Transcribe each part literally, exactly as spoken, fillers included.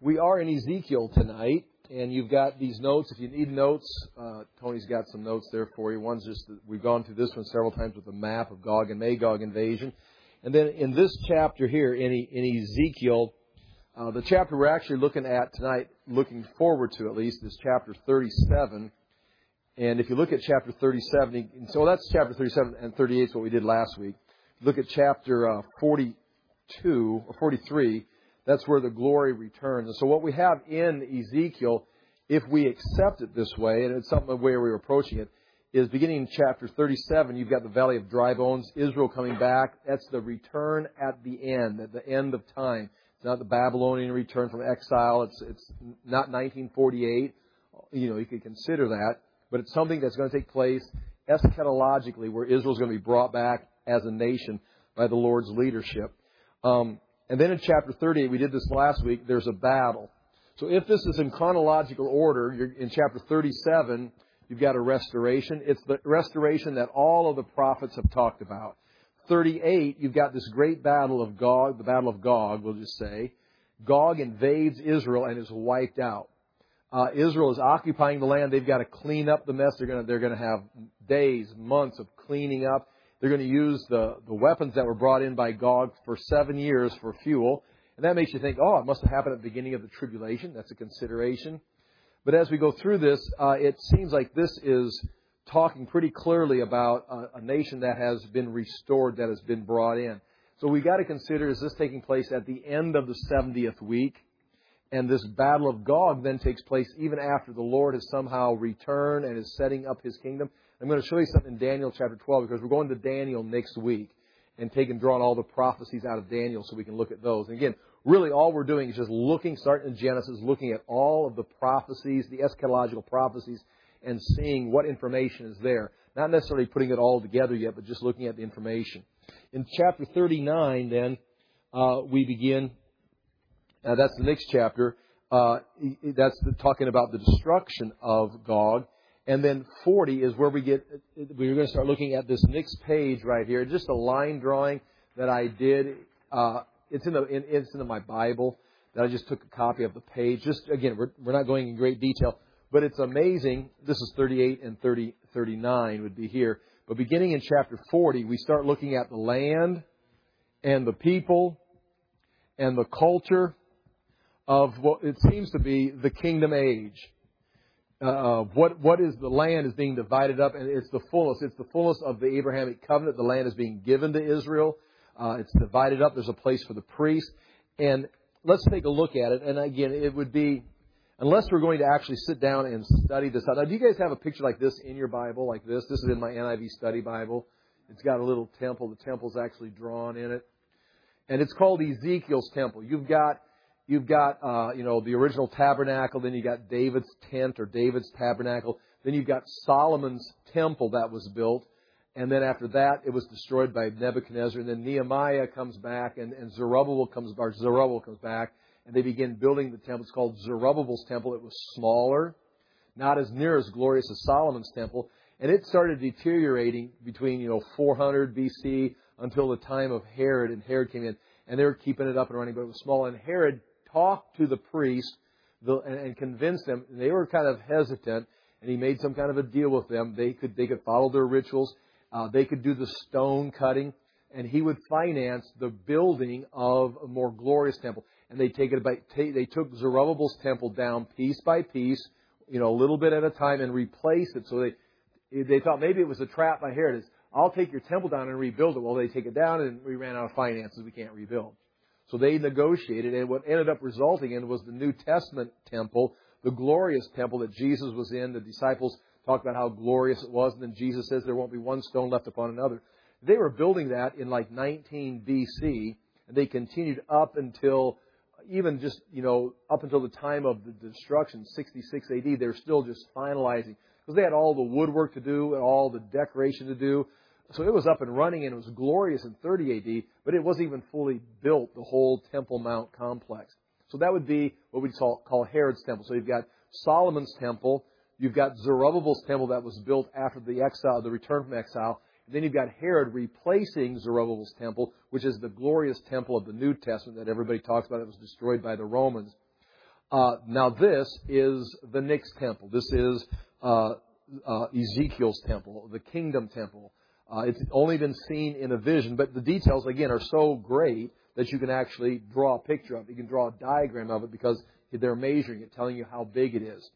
We are in Ezekiel tonight, and you've got these notes. If you need notes, uh, Tony's got some notes there for you. One's just that we've gone through this one several times with the map of Gog and Magog invasion. And then in this chapter here, in, in Ezekiel, uh, the chapter we're actually looking at tonight, looking forward to at least, is chapter thirty-seven. And if you look at chapter thirty-seven, so that's chapter thirty-seven, and thirty-eight is what we did last week. Look at chapter uh, forty-two or forty-three. That's where the glory returns. And so what we have in Ezekiel, if we accept it this way, and it's something the way we're approaching it, is beginning in chapter thirty-seven, you've got the Valley of Dry Bones, Israel coming back. That's the return at the end, at the end of time. It's not the Babylonian return from exile. It's it's not nineteen forty-eight. You know, you could consider that. But it's something that's going to take place eschatologically, where Israel's going to be brought back as a nation by the Lord's leadership. Um, And then in chapter thirty-eight, we did this last week, there's a battle. So if this is in chronological order, you're in chapter thirty-seven, you've got a restoration. It's the restoration that all of the prophets have talked about. thirty-eight, you've got this great battle of Gog, the battle of Gog, we'll just say. Gog invades Israel and is wiped out. Uh, Israel is occupying the land. They've got to clean up the mess. They're going to, they're going to have days, months of cleaning up. They're going to use the, the weapons that were brought in by Gog for seven years for fuel. And that makes you think, oh, it must have happened at the beginning of the tribulation. That's a consideration. But as we go through this, uh, it seems like this is talking pretty clearly about a, a nation that has been restored, that has been brought in. So we've got to consider, is this taking place at the end of the seventieth week? And this battle of Gog then takes place even after the Lord has somehow returned and is setting up His kingdom. I'm going to show you something in Daniel chapter twelve, because we're going to Daniel next week and taking, drawing all the prophecies out of Daniel so we can look at those. And again, really all we're doing is just looking, starting in Genesis, looking at all of the prophecies, the eschatological prophecies, and seeing what information is there. Not necessarily putting it all together yet, but just looking at the information. In chapter thirty-nine, then, uh, we begin, uh, that's the next chapter, uh, that's the, talking about the destruction of Gog. And then forty is where we get, we're going to start looking at this next page right here. Just a line drawing that I did. Uh, it's in the, in, it's in my Bible that I just took a copy of the page. Just, again, we're, we're not going in great detail, but it's amazing. This is thirty-eight and thirty, thirty-nine would be here. But beginning in chapter forty, we start looking at the land and the people and the culture of what it seems to be the kingdom age. Uh, what what is the land is being divided up, and it's the fullness. It's the fullness of the Abrahamic covenant. The land is being given to Israel. Uh, it's divided up. There's a place for the priest. And let's take a look at it. And again, it would be, unless we're going to actually sit down and study this out. Now, do you guys have a picture like this in your Bible, like this? This is in my N I V study Bible. It's got a little temple. The temple's actually drawn in it. And it's called Ezekiel's temple. You've got You've got, uh, you know, the original tabernacle. Then you got David's tent or David's tabernacle. Then you've got Solomon's temple that was built. And then after that, it was destroyed by Nebuchadnezzar. And then Nehemiah comes back, and, and Zerubbabel comes, or Zerubbabel comes back, and they begin building the temple. It's called Zerubbabel's temple. It was smaller, not as near as glorious as Solomon's temple. And it started deteriorating between, you know, four hundred B C until the time of Herod. And Herod came in, and they were keeping it up and running, but it was small. And Herod talked to the priest and convinced them. And they were kind of hesitant, and he made some kind of a deal with them. They could they could follow their rituals. Uh, they could do the stone cutting, and he would finance the building of a more glorious temple. And they take it by they took Zerubbabel's temple down piece by piece, you know, a little bit at a time, and replaced it. So they they thought maybe it was a trap by Herod. I'll take your temple down and rebuild it. Well, they take it down, and we ran out of finances. We can't rebuild. So they negotiated, and what ended up resulting in was the New Testament temple, the glorious temple that Jesus was in. The disciples talked about how glorious it was, and then Jesus says there won't be one stone left upon another. They were building that in like nineteen B C, and they continued up until, even just, you know, up until the time of the destruction, sixty-six A D, they're still just finalizing. Because they had all the woodwork to do and all the decoration to do. So it was up and running, and it was glorious in thirty A D, but it wasn't even fully built, the whole Temple Mount complex. So that would be what we'd call, call Herod's temple. So you've got Solomon's temple, you've got Zerubbabel's temple that was built after the exile, the return from exile, and then you've got Herod replacing Zerubbabel's temple, which is the glorious temple of the New Testament that everybody talks about that was destroyed by the Romans. Uh, now this is the next temple. This is uh, uh, Ezekiel's temple, the kingdom temple. Uh, it's only been seen in a vision, but the details, again, are so great that you can actually draw a picture of it. You can draw a diagram of it because they're measuring it, telling you how big it is.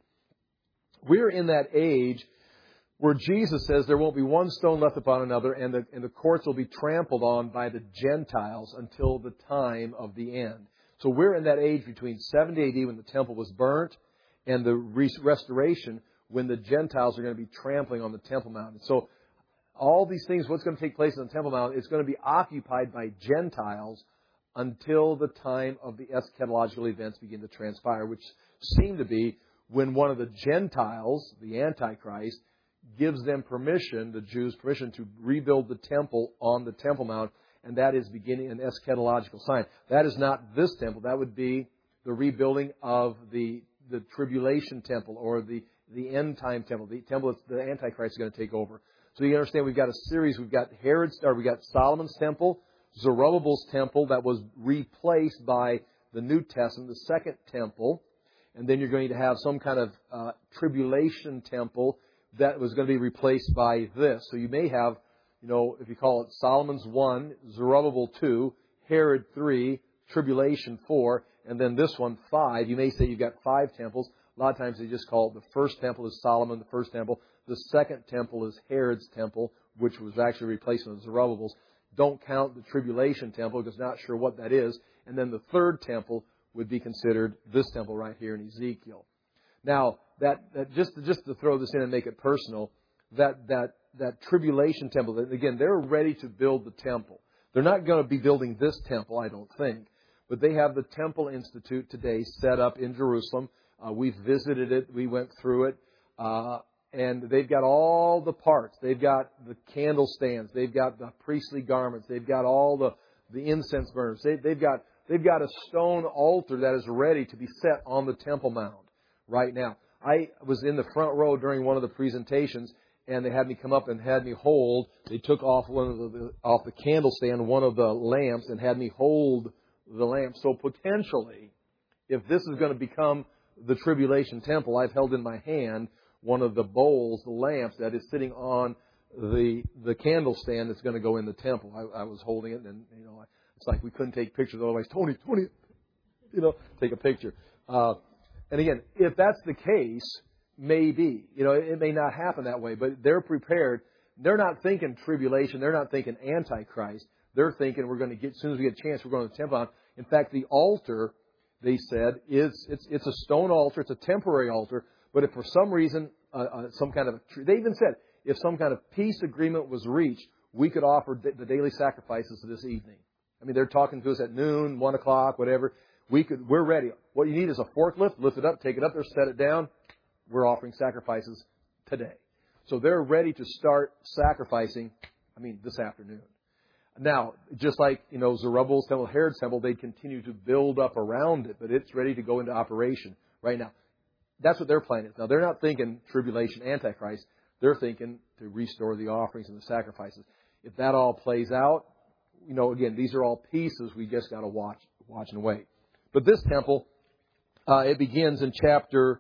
We're in that age where Jesus says there won't be one stone left upon another, and the, and the courts will be trampled on by the Gentiles until the time of the end. So we're in that age between seventy A D when the temple was burnt and the restoration when the Gentiles are going to be trampling on the Temple Mount. So all these things, what's going to take place on the Temple Mount, is going to be occupied by Gentiles until the time of the eschatological events begin to transpire, which seem to be when one of the Gentiles, the Antichrist, gives them permission, the Jews permission, to rebuild the temple on the Temple Mount, and that is beginning an eschatological sign. That is not this temple. That would be the rebuilding of the the tribulation temple, or the, the end time temple, the temple that the Antichrist is going to take over. So you understand we've got a series. We've got Herod's, or we've got Solomon's temple, Zerubbabel's temple that was replaced by the New Testament, the second temple, and then you're going to have some kind of uh, tribulation temple that was going to be replaced by this. So you may have, you know, if you call it Solomon's one, Zerubbabel two, Herod three, Tribulation four, and then this one five. You may say you've got five temples. A lot of times they just call it the first temple is Solomon, the first temple. The second temple is Herod's temple, which was actually a replacement of Zerubbabel's. Don't count the Tribulation temple because not sure what that is. And then the third temple would be considered this temple right here in Ezekiel. Now, that, that just, just to throw this in and make it personal, that, that, that tribulation temple, again, they're ready to build the temple. They're not going to be building this temple, I don't think. But they have the Temple Institute today set up in Jerusalem. Uh, we've visited it. We went through it. Uh, and they've got all the parts. They've got the candle stands. They've got the priestly garments. They've got all the, the incense burners. They, they've got, they've got a stone altar that is ready to be set on the Temple Mount right now. I was in the front row during one of the presentations, and they had me come up and had me hold. They took off one of the off the candle stand, one of the lamps, and had me hold the lamp. So potentially, if this is going to become the tribulation temple, I've held in my hand one of the bowls, the lamps that is sitting on the the candle stand that's going to go in the temple. I, I was holding it, and you know, it's like we couldn't take pictures otherwise. Tony, Tony, you know, take a picture. Uh, and again, if that's the case, maybe, you know, it may not happen that way, but they're prepared. They're not thinking tribulation. They're not thinking Antichrist. They're thinking we're going to get, as soon as we get a chance, we're going to the temple. In fact, the altar, they said, is it's it's a stone altar. It's a temporary altar. But if for some reason, uh, uh, some kind of, they even said, if some kind of peace agreement was reached, we could offer the daily sacrifices this evening. I mean, they're talking to us at noon, one o'clock, whatever. We could, we're ready. What you need is a forklift. Lift it up, take it up there, set it down. We're offering sacrifices today. So they're ready to start sacrificing, I mean, this afternoon. Now, just like, you know, Zerubbabel's temple, Herod's temple, they continue to build up around it, but it's ready to go into operation right now. That's what their plan is. Now, they're not thinking tribulation, Antichrist. They're thinking to restore the offerings and the sacrifices. If that all plays out, you know, again, these are all pieces we just got to watch, watch and wait. But this temple, uh, it begins in chapter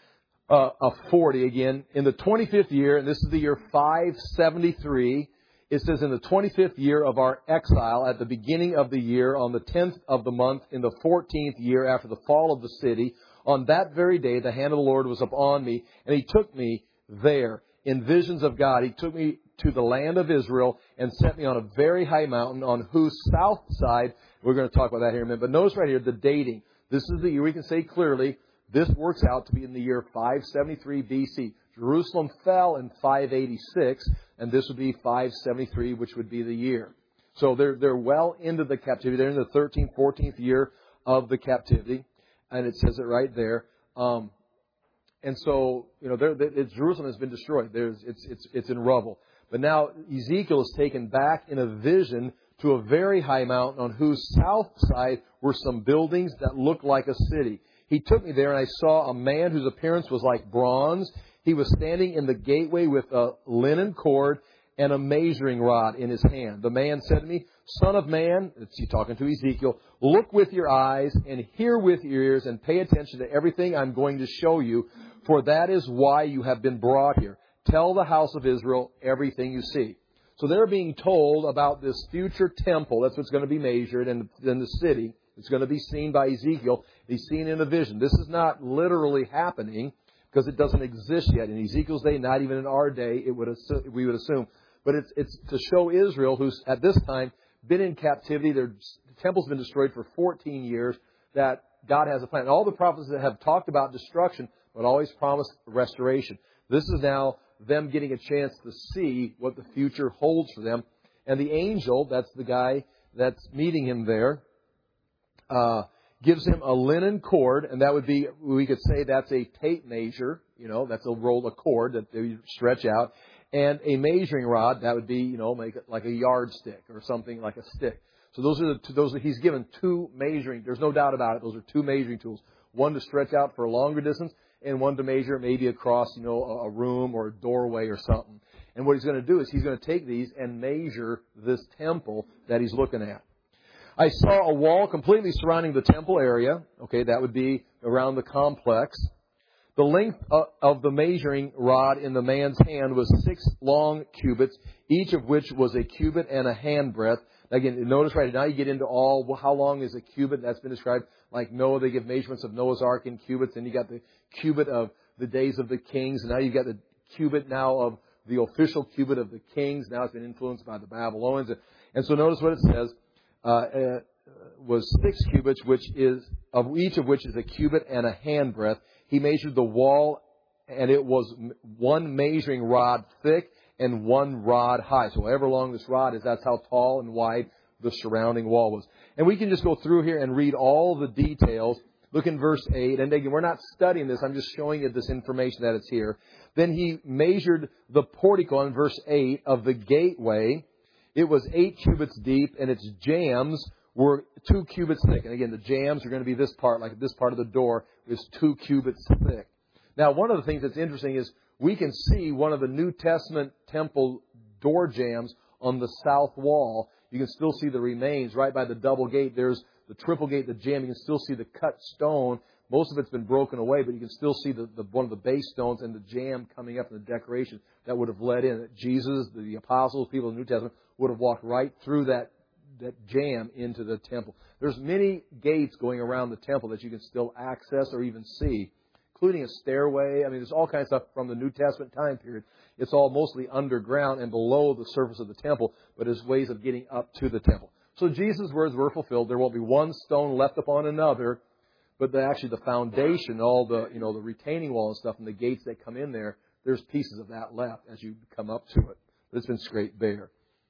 uh, forty again. In the twenty-fifth year, and this is the year five seventy-three, it says, in the twenty-fifth year of our exile, at the beginning of the year, on the tenth of the month, in the fourteenth year after the fall of the city, on that very day, the hand of the Lord was upon me, and He took me there in visions of God. He took me to the land of Israel and set me on a very high mountain on whose south side, we're going to talk about that here in a minute, but notice right here, the dating. This is the year, we can say clearly, this works out to be in the year five seventy-three B C. Jerusalem fell in five eighty-six, and this would be five seventy-three, which would be the year. So they're they're well into the captivity. They're in the thirteenth, fourteenth year of the captivity, and it says it right there. Um, and so, you know, they're, they're, Jerusalem has been destroyed. There's it's it's it's in rubble. But now Ezekiel is taken back in a vision to a very high mountain on whose south side were some buildings that looked like a city. He took me there, and I saw a man whose appearance was like bronze. He was standing in the gateway with a linen cord and a measuring rod in his hand. The man said to me, Son of man, it's he talking to Ezekiel, look with your eyes and hear with your ears and pay attention to everything I'm going to show you, for that is why you have been brought here. Tell the house of Israel everything you see. So they're being told about this future temple. That's what's going to be measured in, in the city. It's going to be seen by Ezekiel. He's seen in a vision. This is not literally happening because it doesn't exist yet. In Ezekiel's day, not even in our day, it would assume, we would assume. But it's, it's to show Israel, who's at this time been in captivity. Their the temple's been destroyed for fourteen years, that God has a plan. And all the prophets that have talked about destruction but always promised restoration. This is now them getting a chance to see what the future holds for them. And the angel, that's the guy that's meeting him there, uh, gives him a linen cord, and that would be, we could say that's a tape measure, you know, that's a roll of cord that they stretch out, and a measuring rod, that would be, you know, make it like a yardstick or something like a stick. So those are the two, those are, he's given two measuring, there's no doubt about it, those are two measuring tools. One to stretch out for a longer distance, and one to measure maybe across, you know, a room or a doorway or something. And what he's going to do is he's going to take these and measure this temple that he's looking at. I saw a wall completely surrounding the temple area. Okay, that would be around the complex. The length of the measuring rod in the man's hand was six long cubits, each of which was a cubit and a handbreadth. Again, notice right now you get into all, well, how long is a cubit? That's been described. Like Noah, they give measurements of Noah's Ark in cubits. And you got the cubit of the days of the kings. And now you've got the cubit now of the official cubit of the kings. Now it's been influenced by the Babylonians. And so notice what it says. Uh, uh, was six cubits, which is, of each of which is a cubit and a handbreadth. He measured the wall, and it was one measuring rod thick and one rod high. So however long this rod is, that's how tall and wide the surrounding wall was. And we can just go through here and read all the details. Look in verse eight. And again, we're not studying this. I'm just showing you this information that it's here. Then he measured the portico in verse eight of the gateway. It was eight cubits deep, and its jambs were two cubits thick. And again, the jambs are going to be this part, like this part of the door is two cubits thick. Now, one of the things that's interesting is we can see one of the New Testament temple door jambs on the south wall. You can still see the remains right by the double gate. There's the triple gate, the jamb. You can still see the cut stone. Most of it's been broken away, but you can still see the, the one of the base stones and the jamb coming up in the decoration that would have led in. Jesus, the apostles, people in the New Testament would have walked right through that that jamb into the temple. There's many gates going around the temple that you can still access or even see, including a stairway. I mean, there's all kinds of stuff from the New Testament time period. It's all mostly underground and below the surface of the temple, but there's ways of getting up to the temple. So Jesus' words were fulfilled. There won't be one stone left upon another, but the, actually the foundation, all the, you know, the retaining wall and stuff and the gates that come in there, there's pieces of that left as you come up to it. But it's been scraped bare.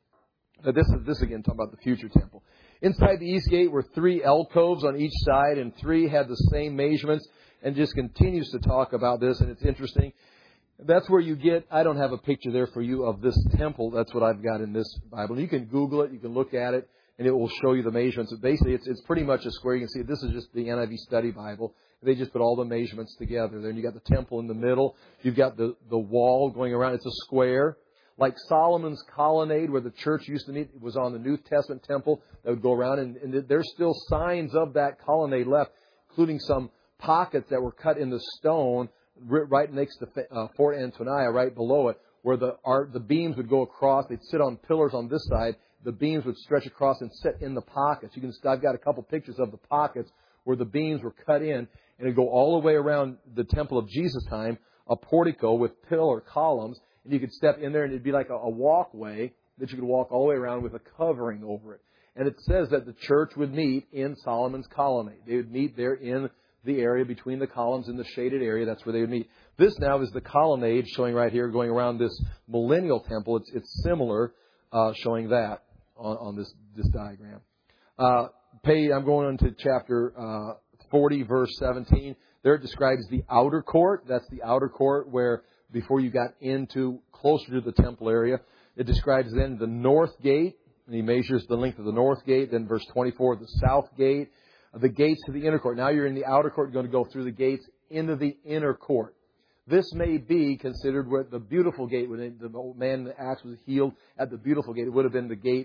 Now this is this again talking about the future temple. Inside the east gate were three alcoves on each side, and three had the same measurements, and just continues to talk about this, and it's interesting. That's where you get, I don't have a picture there for you of this temple. That's what I've got in this Bible. You can Google it, you can look at it, and it will show you the measurements. Basically, it's, it's pretty much a square. You can see this is just the N I V Study Bible. They just put all the measurements together. Then you got the temple in the middle. You've got the, the wall going around. It's a square. Like Solomon's colonnade, where the church used to meet, it was on the New Testament temple that would go around. And, and there's still signs of that colonnade left, including some pockets that were cut in the stone right next to uh, Fort Antonia, right below it, where the art, the beams would go across. They'd sit on pillars on this side. The beams would stretch across and sit in the pockets. You can. I've got a couple pictures of the pockets where the beams were cut in, and it'd go all the way around the temple of Jesus' time, a portico with pillar columns. And you could step in there, and it'd be like a, a walkway that you could walk all the way around with a covering over it. And it says that the church would meet in Solomon's colonnade. They would meet there in the area between the columns in the shaded area. That's where they would meet. This now is the colonnade showing right here, going around this millennial temple. It's, it's similar, uh, showing that on, on this, this diagram. Uh, pay, I'm going on to chapter uh, forty, verse seventeen. There it describes the outer court. That's the outer court where before you got into closer to the temple area. It describes then the north gate, and he measures the length of the north gate. Then verse twenty-four, the south gate, the gates to the inner court. Now you're in the outer court. You're going to go through the gates into the inner court. This may be considered where the beautiful gate, when the old man in the axe was healed at the beautiful gate. It would have been the gate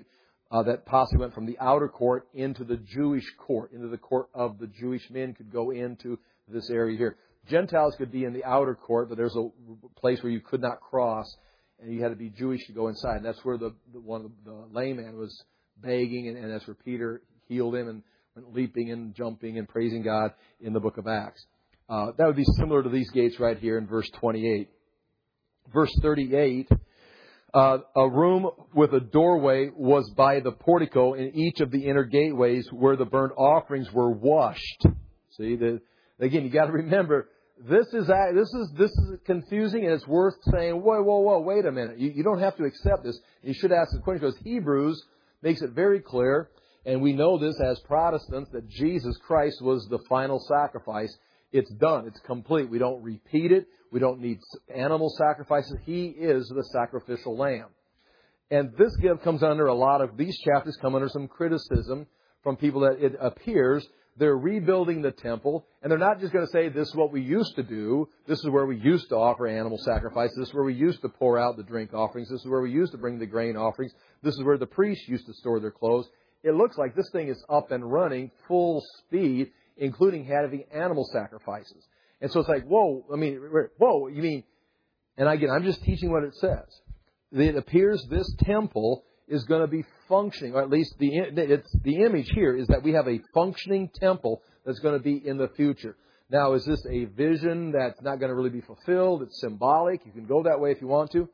uh, that possibly went from the outer court into the Jewish court, into the court of the Jewish men could go into this area here. Gentiles could be in the outer court, but there's a place where you could not cross, and you had to be Jewish to go inside. And that's where the, the one of the, the lame man was begging, and, and that's where Peter healed him and went leaping and jumping and praising God in the book of Acts. Uh, that would be similar to these gates right here in verse twenty-eight. Verse thirty-eight, uh, a room with a doorway was by the portico in each of the inner gateways where the burnt offerings were washed. See, the, again, you got to remember, this is this is this is confusing, and it's worth saying, whoa, whoa, whoa, wait a minute. You, you don't have to accept this. You should ask the question, because Hebrews makes it very clear, and we know this as Protestants, that Jesus Christ was the final sacrifice. It's done. It's complete. We don't repeat it. We don't need animal sacrifices. He is the sacrificial lamb. And this gift comes under a lot of, these chapters come under some criticism from people that it appears they're rebuilding the temple, and they're not just going to say, this is what we used to do. This is where we used to offer animal sacrifices. This is where we used to pour out the drink offerings. This is where we used to bring the grain offerings. This is where the priests used to store their clothes. It looks like this thing is up and running full speed, including having animal sacrifices. And so it's like, whoa, I mean, whoa, you mean, and again, I'm just teaching what it says. It appears this temple is going to be functioning, or at least the it's, the image here is that we have a functioning temple that's going to be in the future. Now, is this a vision that's not going to really be fulfilled? It's symbolic. You can go that way if you want to.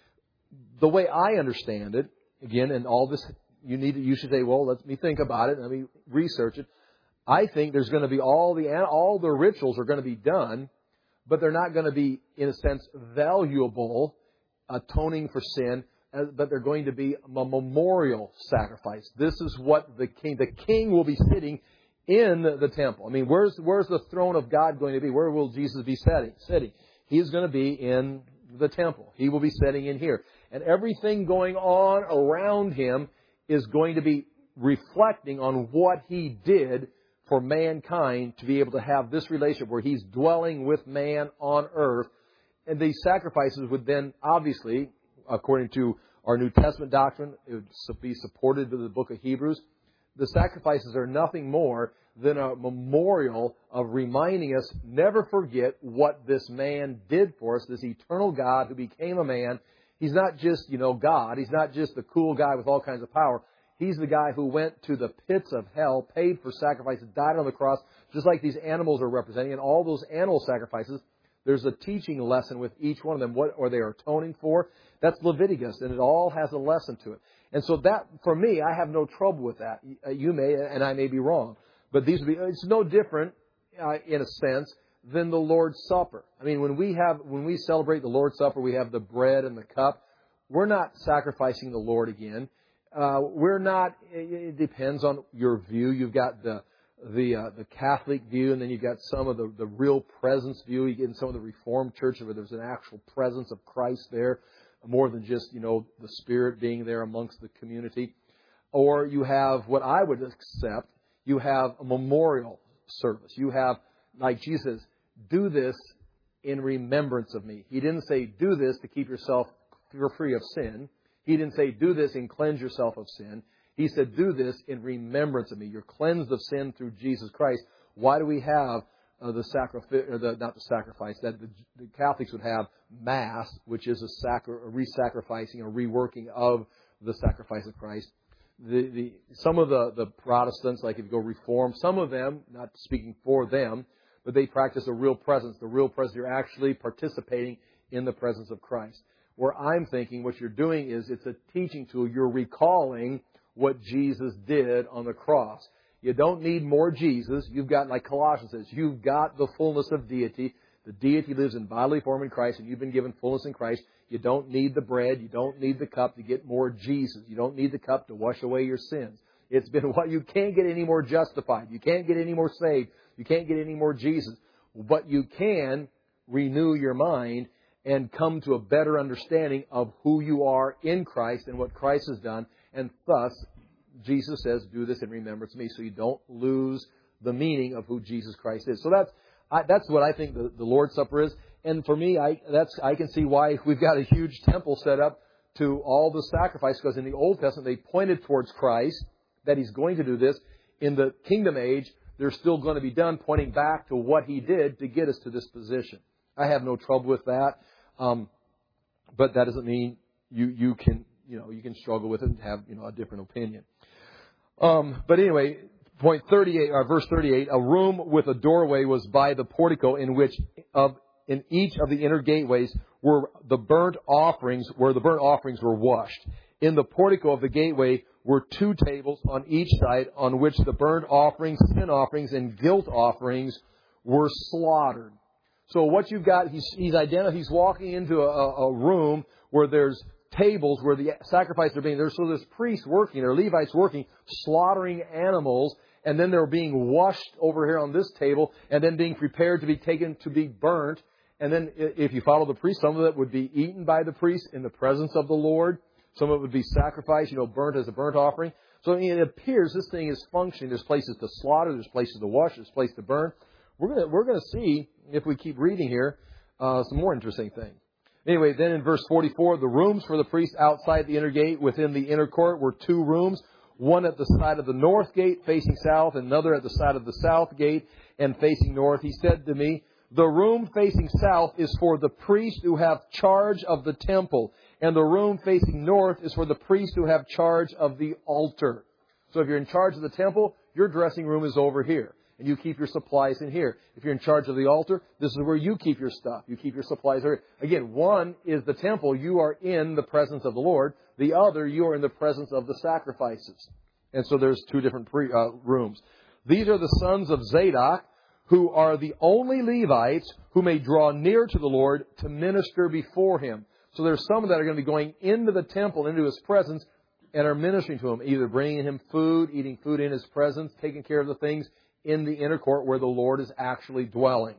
The way I understand it, again, and all this, you need to, you should say, well, let me think about it, let me research it. I think there's going to be all the all the rituals are going to be done, but they're not going to be, in a sense, valuable, atoning for sin, but they're going to be a memorial sacrifice. This is what the king, the king will be sitting in the temple. I mean, where's where's the throne of God going to be? Where will Jesus be sitting? Sitting. He is going to be in the temple. He will be sitting in here. And everything going on around Him is going to be reflecting on what He did for mankind to be able to have this relationship where He's dwelling with man on earth. And these sacrifices would then, obviously, according to our New Testament doctrine, it would be supported by the book of Hebrews. The sacrifices are nothing more than a memorial of reminding us, never forget what this man did for us, this eternal God who became a man. He's not just, you know, God. He's not just the cool guy with all kinds of power. He's the guy who went to the pits of hell, paid for sacrifices, died on the cross, just like these animals are representing. And all those animal sacrifices, there's a teaching lesson with each one of them. What are they atoning for? That's Leviticus, and it all has a lesson to it. And so that, for me, I have no trouble with that. You may, and I may be wrong. But these would be, it's no different, uh, in a sense, than the Lord's Supper. I mean, when we have, when we celebrate the Lord's Supper, we have the bread and the cup. We're not sacrificing the Lord again. Uh, we're not, it depends on your view. You've got the, the, uh, the Catholic view, and then you've got some of the, the real presence view. You get in some of the Reformed churches where there's an actual presence of Christ there, more than just, you know, the Spirit being there amongst the community. Or you have what I would accept, you have a memorial service. You have, like Jesus, do this in remembrance of me. He didn't say, do this to keep yourself free of sin. He didn't say, do this and cleanse yourself of sin. He said, do this in remembrance of me. You're cleansed of sin through Jesus Christ. Why do we have uh, the sacrifice, or the, not the sacrifice, that the, the Catholics would have Mass, which is a, sacri- a re-sacrificing, a reworking of the sacrifice of Christ. The, the, some of the, the Protestants, like if you go Reform, some of them, not speaking for them, but they practice a real presence. The real presence, you're actually participating in the presence of Christ. Where I'm thinking what you're doing is it's a teaching tool. You're recalling what Jesus did on the cross. You don't need more Jesus. You've got, like Colossians says, you've got the fullness of deity. The deity lives in bodily form in Christ, and you've been given fullness in Christ. You don't need the bread. You don't need the cup to get more Jesus. You don't need the cup to wash away your sins. It's been what you can't get any more justified. You can't get any more saved. You can't get any more Jesus. But you can renew your mind and come to a better understanding of who you are in Christ and what Christ has done. And thus, Jesus says, do this in remembrance of me, so you don't lose the meaning of who Jesus Christ is. So that's I, that's what I think the, the Lord's Supper is. And for me, I that's I can see why we've got a huge temple set up to all the sacrifice, because in the Old Testament they pointed towards Christ, that He's going to do this. In the kingdom age, they're still going to be done, pointing back to what He did to get us to this position. I have no trouble with that, um, but that doesn't mean you you can you know you can struggle with it and have you know a different opinion. Um, but anyway, point thirty-eight, or verse thirty-eight, a room with a doorway was by the portico, in which of in each of the inner gateways were the burnt offerings, where the burnt offerings were washed. In the portico of the gateway were two tables on each side, on which the burnt offerings, sin offerings, and guilt offerings were slaughtered. So what you've got, he's he's identified, he's walking into a, a room where there's tables where the sacrifices are being there. So there's priests working, there are Levites working, slaughtering animals, and then they're being washed over here on this table, and then being prepared to be taken to be burnt. And then if you follow the priest, some of it would be eaten by the priest in the presence of the Lord. Some of it would be sacrificed, you know, burnt as a burnt offering. So it appears this thing is functioning. There's places to slaughter, there's places to wash, there's places to burn. We're gonna we're gonna see, if we keep reading here, uh, some more interesting things. Anyway, then in verse forty-four, the rooms for the priest outside the inner gate within the inner court were two rooms, one at the side of the north gate facing south, and another at the side of the south gate and facing north. He said to me, the room facing south is for the priests who have charge of the temple, and the room facing north is for the priests who have charge of the altar. So if you're in charge of the temple, your dressing room is over here, and you keep your supplies in here. If you're in charge of the altar, this is where you keep your stuff. You keep your supplies here. Again, one is the temple. You are in the presence of the Lord. The other, you are in the presence of the sacrifices. And so there's two different pre, uh, rooms. These are the sons of Zadok, who are the only Levites who may draw near to the Lord to minister before Him. So there's some that are going to be going into the temple, into His presence, and are ministering to Him, either bringing Him food, eating food in His presence, taking care of the things in the inner court where the Lord is actually dwelling.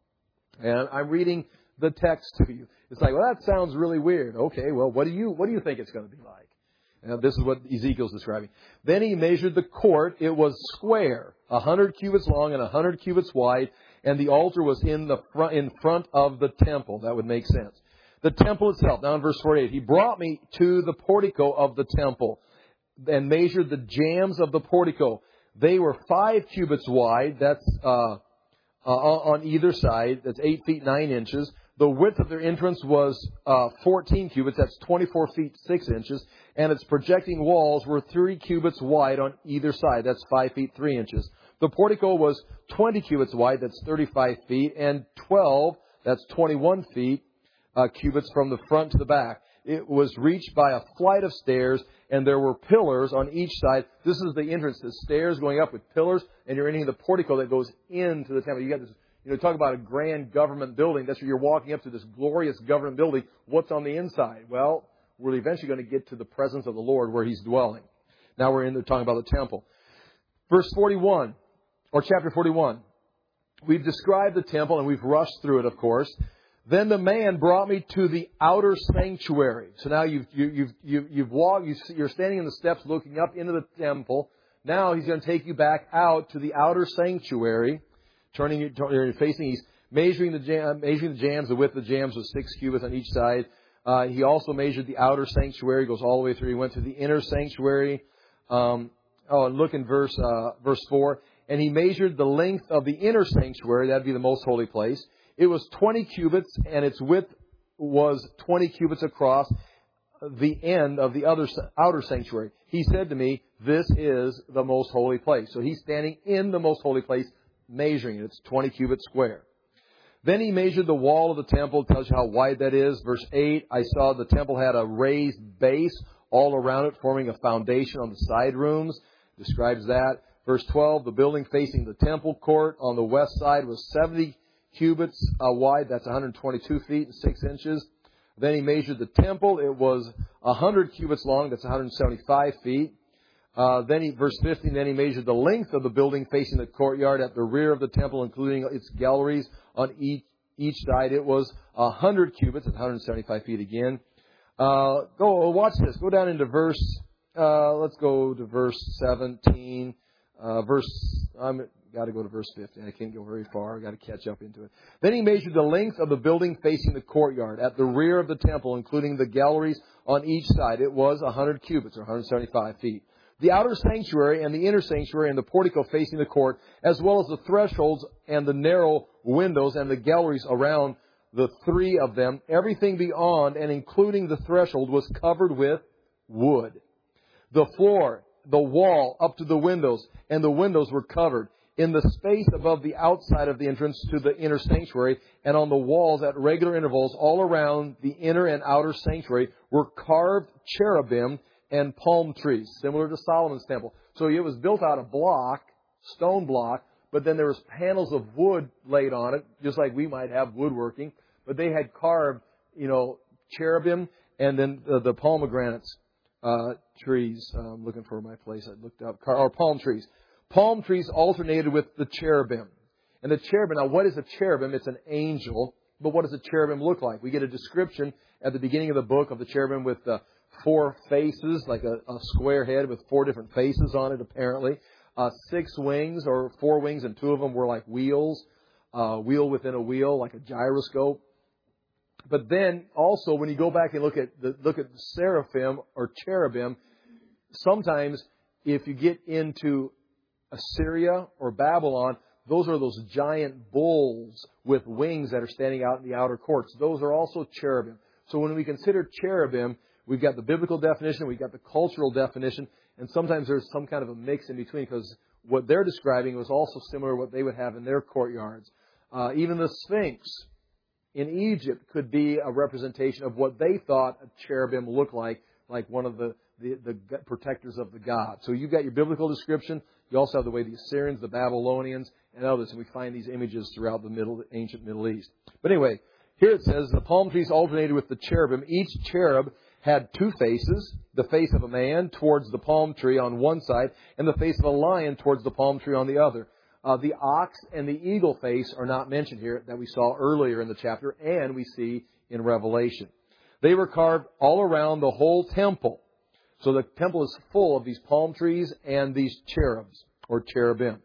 And I'm reading the text to you. It's like, well, that sounds really weird. Okay, well, what do you what do you think it's going to be like? And this is what Ezekiel's describing. Then he measured the court. It was square, a hundred cubits long and a hundred cubits wide, and the altar was in the front in front of the temple. That would make sense. The temple itself, now in verse forty-eight, he brought me to the portico of the temple and measured the jambs of the portico. They were five cubits wide. That's uh, uh, on either side. That's eight feet nine inches. The width of their entrance was uh, fourteen cubits. That's twenty-four feet six inches. And its projecting walls were three cubits wide on either side. That's five feet three inches. The portico was twenty cubits wide. That's thirty-five feet. And twelve, that's twenty-one feet, uh, cubits from the front to the back. It was reached by a flight of stairs, and there were pillars on each side. This is the entrance, the stairs going up with pillars, and you're entering the portico that goes into the temple. You got this, you know, talk about a grand government building. That's where you're walking up to this glorious government building. What's on the inside? Well, we're eventually going to get to the presence of the Lord where He's dwelling. Now we're in there talking about the temple. Verse forty-one, or chapter forty-one. We've described the temple, and we've rushed through it, of course. Then the man brought me to the outer sanctuary. So now you've, you, you've, you've, you've walked, you're standing in the steps looking up into the temple. Now He's going to take you back out to the outer sanctuary, turning you, facing, He's measuring the, jam, measuring the jambs. The width of the jambs was six cubits on each side. Uh, he also measured the outer sanctuary, goes all the way through. He went to the inner sanctuary. Um, oh, and look in verse, uh, verse four. And he measured the length of the inner sanctuary. That'd be the most holy place. It was twenty cubits, and its width was twenty cubits across the end of the other outer sanctuary. He said to me, this is the most holy place. So he's standing in the most holy place, measuring it. It's twenty cubits square. Then he measured the wall of the temple. It tells you how wide that is. Verse eight, I saw the temple had a raised base all around it, forming a foundation on the side rooms. Describes that. Verse twelve, the building facing the temple court on the west side was seventy cubits uh, wide. That's one hundred twenty-two feet and six inches. Then he measured the temple. It was one hundred cubits long. That's one hundred seventy-five feet. Uh, then he, verse fifteen, then he measured the length of the building facing the courtyard at the rear of the temple, including its galleries on each, each side. It was one hundred cubits, one hundred seventy-five feet again. Uh, go, watch this. Go down into verse, uh, let's go to verse seventeen. Uh, verse, I'm got to go to verse fifteen. I can't go very far. I've got to catch up into it. Then he measured the length of the building facing the courtyard at the rear of the temple, including the galleries on each side. It was one hundred cubits, or one hundred seventy-five feet. The outer sanctuary and the inner sanctuary and the portico facing the court, as well as the thresholds and the narrow windows and the galleries around the three of them, everything beyond and including the threshold was covered with wood. The floor, the wall up to the windows, and the windows were covered. In the space above the outside of the entrance to the inner sanctuary and on the walls at regular intervals all around the inner and outer sanctuary were carved cherubim and palm trees, similar to Solomon's temple. So it was built out of block, stone block, but then there was panels of wood laid on it, just like we might have woodworking. But they had carved, you know, cherubim and then the, the pomegranates uh, trees. I'm looking for my place. I looked up. Or palm trees. Palm trees alternated with the cherubim. And the cherubim, now what is a cherubim? It's an angel. But what does a cherubim look like? We get a description at the beginning of the book of the cherubim with uh, four faces, like a, a square head with four different faces on it, apparently. Uh, six wings, or four wings, and two of them were like wheels. Uh, wheel within a wheel, like a gyroscope. But then also, when you go back and look at the look at the seraphim or cherubim, sometimes if you get into Assyria or Babylon, those are those giant bulls with wings that are standing out in the outer courts. Those are also cherubim. So when we consider cherubim, we've got the biblical definition, we've got the cultural definition, and sometimes there's some kind of a mix in between, because what they're describing was also similar to what they would have in their courtyards. Uh, even the Sphinx in Egypt could be a representation of what they thought a cherubim looked like, like one of the, the, the protectors of the god. So you've got your biblical description. You also have the way the Assyrians, the Babylonians, and others, and we find these images throughout the middle, ancient Middle East. But anyway, here it says, the palm trees alternated with the cherubim. Each cherub had two faces, the face of a man towards the palm tree on one side, and the face of a lion towards the palm tree on the other. Uh, the ox and the eagle face are not mentioned here, that we saw earlier in the chapter, and we see in Revelation. They were carved all around the whole temple. So the temple is full of these palm trees and these cherubs, or cherubim.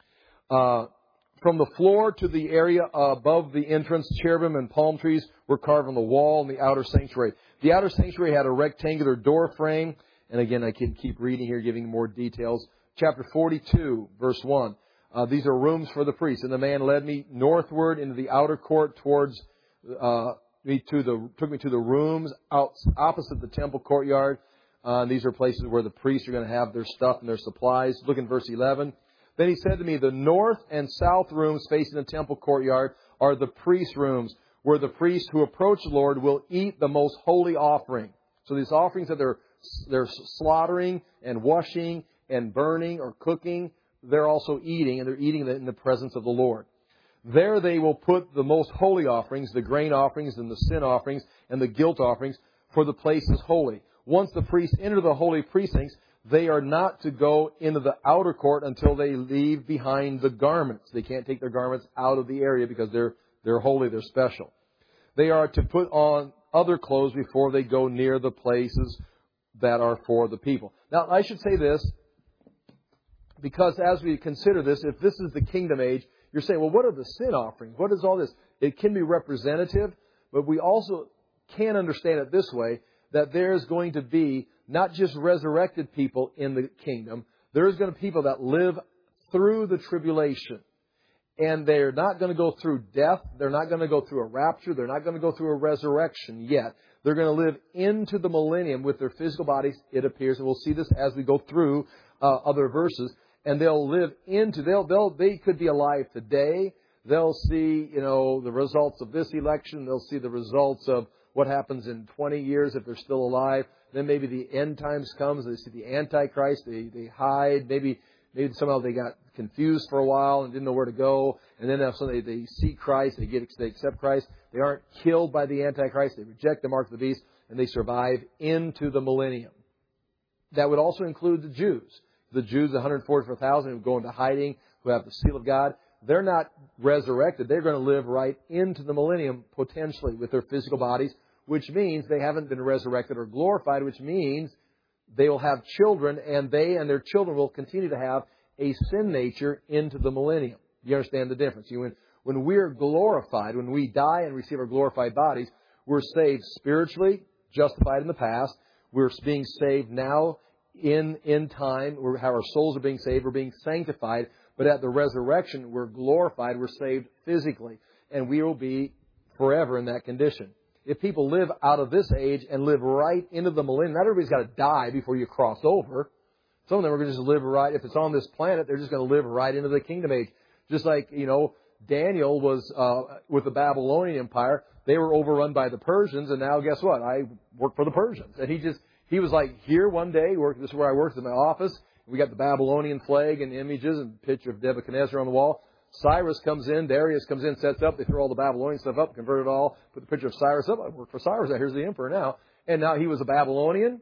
Uh, from the floor to the area above the entrance, cherubim and palm trees were carved on the wall in the outer sanctuary. The outer sanctuary had a rectangular door frame. And again, I can keep reading here, giving more details. Chapter forty-two, verse one. Uh, these are rooms for the priests. And the man led me northward into the outer court towards uh, me to the took me to the rooms out opposite the temple courtyard. Uh, these are places where the priests are going to have their stuff and their supplies. Look in verse eleven. Then he said to me, the north and south rooms facing the temple courtyard are the priest rooms, where the priests who approach the Lord will eat the most holy offering. So these offerings that they're they're slaughtering and washing and burning or cooking, they're also eating, and they're eating it in the presence of the Lord. There they will put the most holy offerings, the grain offerings and the sin offerings and the guilt offerings, for the place is holy. Once the priests enter the holy precincts, they are not to go into the outer court until they leave behind the garments. They can't take their garments out of the area because they're they're holy, they're special. They are to put on other clothes before they go near the places that are for the people. Now, I should say this, because as we consider this, if this is the kingdom age, you're saying, well, what are the sin offerings? What is all this? It can be representative, but we also can understand it this way, that there's going to be not just resurrected people in the kingdom. There's going to be people that live through the tribulation. And they're not going to go through death. They're not going to go through a rapture. They're not going to go through a resurrection yet. They're going to live into the millennium with their physical bodies, it appears. And we'll see this as we go through uh, other verses. And they'll live into, they'll, they'll, they could be alive today. They'll see, you know, the results of this election. They'll see the results of what happens in twenty years if they're still alive. Then maybe the end times comes. They see the Antichrist. They, they hide. Maybe, maybe somehow they got confused for a while and didn't know where to go. And then if they, they see Christ, they get, they accept Christ. They aren't killed by the Antichrist. They reject the mark of the beast, and they survive into the millennium. That would also include the Jews. The Jews, one hundred forty-four thousand who go into hiding, who have the seal of God, they're not resurrected. They're going to live right into the millennium, potentially, with their physical bodies, which means they haven't been resurrected or glorified, which means they will have children, and they and their children will continue to have a sin nature into the millennium. You understand the difference? You, when, when we're glorified, when we die and receive our glorified bodies, we're saved spiritually, justified in the past. We're being saved now in, in time. We're, how our souls are being saved. We're being sanctified. But at the resurrection, we're glorified. We're saved physically. And we will be forever in that condition. If people live out of this age and live right into the millennium, not everybody's got to die before you cross over. Some of them are going to just live right. If it's on this planet, they're just going to live right into the kingdom age. Just like, you know, Daniel was uh, with the Babylonian Empire. They were overrun by the Persians, and now guess what? I work for the Persians. And he just, he was like here one day, work, this is where I worked in my office. We got the Babylonian flag and images and picture of Nebuchadnezzar on the wall. Cyrus comes in, Darius comes in, sets up. They throw all the Babylonian stuff up, convert it all, put the picture of Cyrus up. I work for Cyrus. Here's the emperor now. And now he was a Babylonian.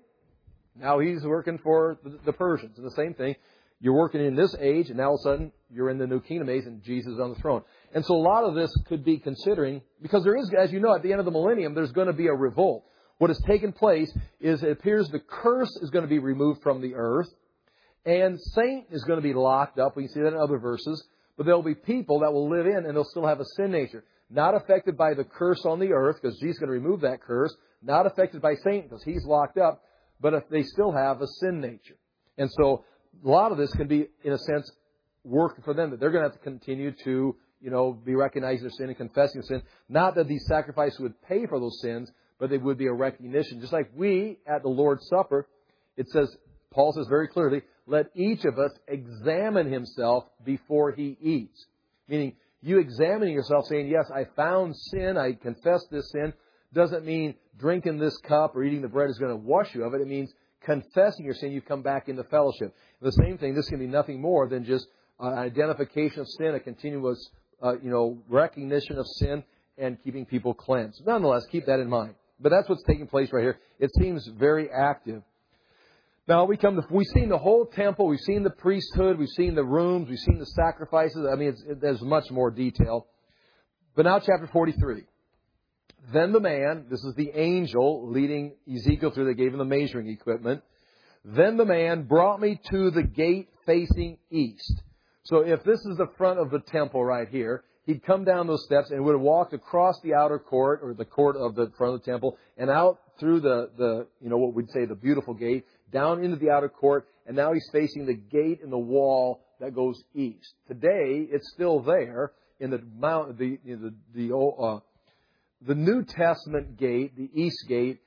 Now he's working for the, the Persians. And the same thing. You're working in this age, and now all of a sudden you're in the new kingdom age, and Jesus is on the throne. And so a lot of this could be considering, because there is, as you know, at the end of the millennium, there's going to be a revolt. What has taken place is it appears the curse is going to be removed from the earth, and Satan is going to be locked up. We can see that in other verses. But there will be people that will live in, and they'll still have a sin nature. Not affected by the curse on the earth, because Jesus is going to remove that curse. Not affected by Satan, because he's locked up. But if they still have a sin nature. And so a lot of this can be, in a sense, working for them. That they're going to have to continue to, you know, be recognizing their sin and confessing sin. Not that these sacrifices would pay for those sins, but they would be a recognition. Just like we, at the Lord's Supper, it says, Paul says very clearly, let each of us examine himself before he eats. Meaning, you examining yourself, saying, yes, I found sin, I confess this sin, doesn't mean drinking this cup or eating the bread is going to wash you of it. It means confessing your sin, you come back into fellowship. The same thing, this can be nothing more than just an identification of sin, a continuous, uh, you know, recognition of sin, and keeping people cleansed. Nonetheless, keep that in mind. But that's what's taking place right here. It seems very active. Now, we come to, we've seen the whole temple, we've seen the priesthood, we've seen the rooms, we've seen the sacrifices. I mean, it's, it, there's much more detail. But now chapter forty-three. Then the man, this is the angel leading Ezekiel through, they gave him the measuring equipment. Then the man brought me to the gate facing east. So if this is the front of the temple right here, he'd come down those steps and would have walked across the outer court, or the court of the front of the temple, and out through the, the you know, what we'd say the beautiful gate, down into the outer court, and now he's facing the gate in the wall that goes east. Today, it's still there in the mount, the you know, the the, uh, the New Testament gate, the east gate,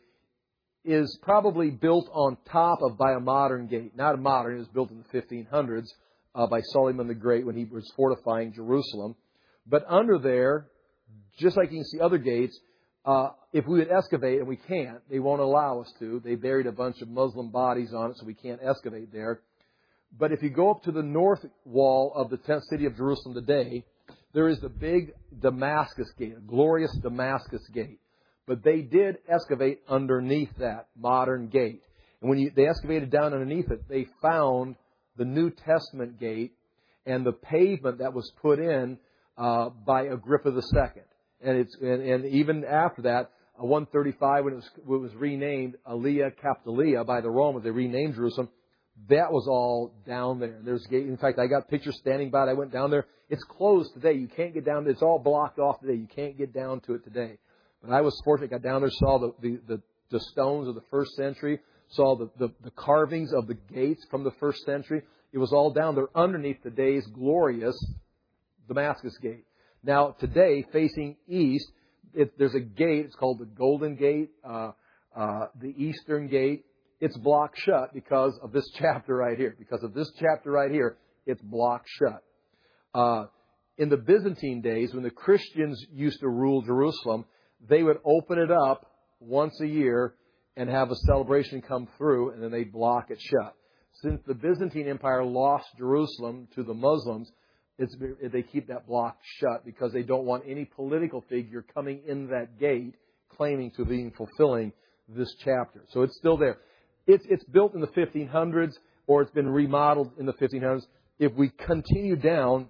is probably built on top of by a modern gate. Not a modern; it was built in the fifteen hundreds uh, by Solomon the Great when he was fortifying Jerusalem. But under there, just like you can see other gates, uh, if we would excavate, and we can't, they won't allow us to. They buried a bunch of Muslim bodies on it, so we can't excavate there. But if you go up to the north wall of the tenth city of Jerusalem today, there is the big Damascus gate, a glorious Damascus gate. But they did excavate underneath that modern gate. And when you, they excavated down underneath it, they found the New Testament gate and the pavement that was put in uh, by Agrippa the Second. And it's and, and even after that, uh, one thirty-five, when it was, when it was renamed Aelia Capitolia by the Romans, they renamed Jerusalem. That was all down there. There's gate. In fact, I got pictures standing by it. I went down there. It's closed today. You can't get down there. It's all blocked off today. You can't get down to it today. But I was fortunate. Got down there, saw the the, the, the stones of the first century, saw the, the, the carvings of the gates from the first century. It was all down there underneath today's glorious Damascus gate. Now, today, facing east, it, there's a gate. It's called the Golden Gate, uh, uh, the Eastern Gate. It's blocked shut because of this chapter right here. Because of this chapter right here, it's blocked shut. Uh, in the Byzantine days, when the Christians used to rule Jerusalem, they would open it up once a year and have a celebration come through, and then they'd block it shut. Since the Byzantine Empire lost Jerusalem to the Muslims, it's, they keep that block shut because they don't want any political figure coming in that gate claiming to be fulfilling this chapter. So it's still there. It's, it's built in the fifteen hundreds, or it's been remodeled in the fifteen hundreds. If we continue down,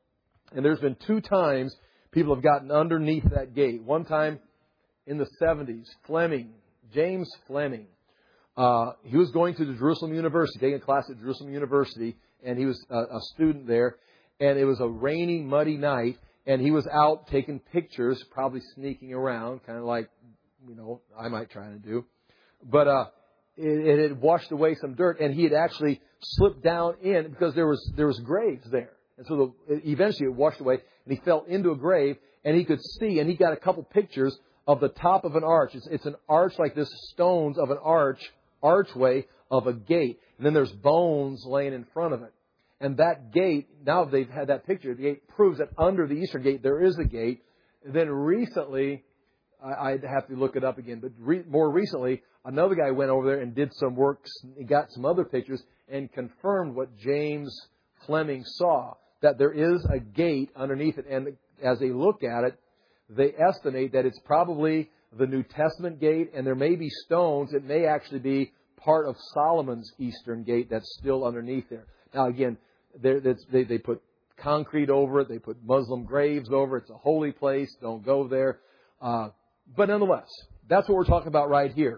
and there's been two times people have gotten underneath that gate. One time in the seventies, Fleming, James Fleming, uh, he was going to the Jerusalem University, taking a class at Jerusalem University, and he was a, a student there. And it was a rainy, muddy night, and he was out taking pictures, probably sneaking around, kind of like, you know, I might try to do. But uh, it, it had washed away some dirt, and he had actually slipped down in because there was there was graves there. And so the, eventually it washed away, and he fell into a grave, and he could see, and he got a couple pictures of the top of an arch. It's, it's an arch like this, stones of an arch, archway of a gate. And then there's bones laying in front of it. And that gate, now they've had that picture, the gate proves that under the eastern gate there is a gate. And then recently, I, I'd have to look it up again, but re, more recently, another guy went over there and did some work, he got some other pictures, and confirmed what James Fleming saw, that there is a gate underneath it. And as they look at it, they estimate that it's probably the New Testament gate, and there may be stones. It may actually be part of Solomon's eastern gate that's still underneath there. Now, again, they, they put concrete over it. They put Muslim graves over it. It's a holy place. Don't go there. Uh, but nonetheless, that's what we're talking about right here.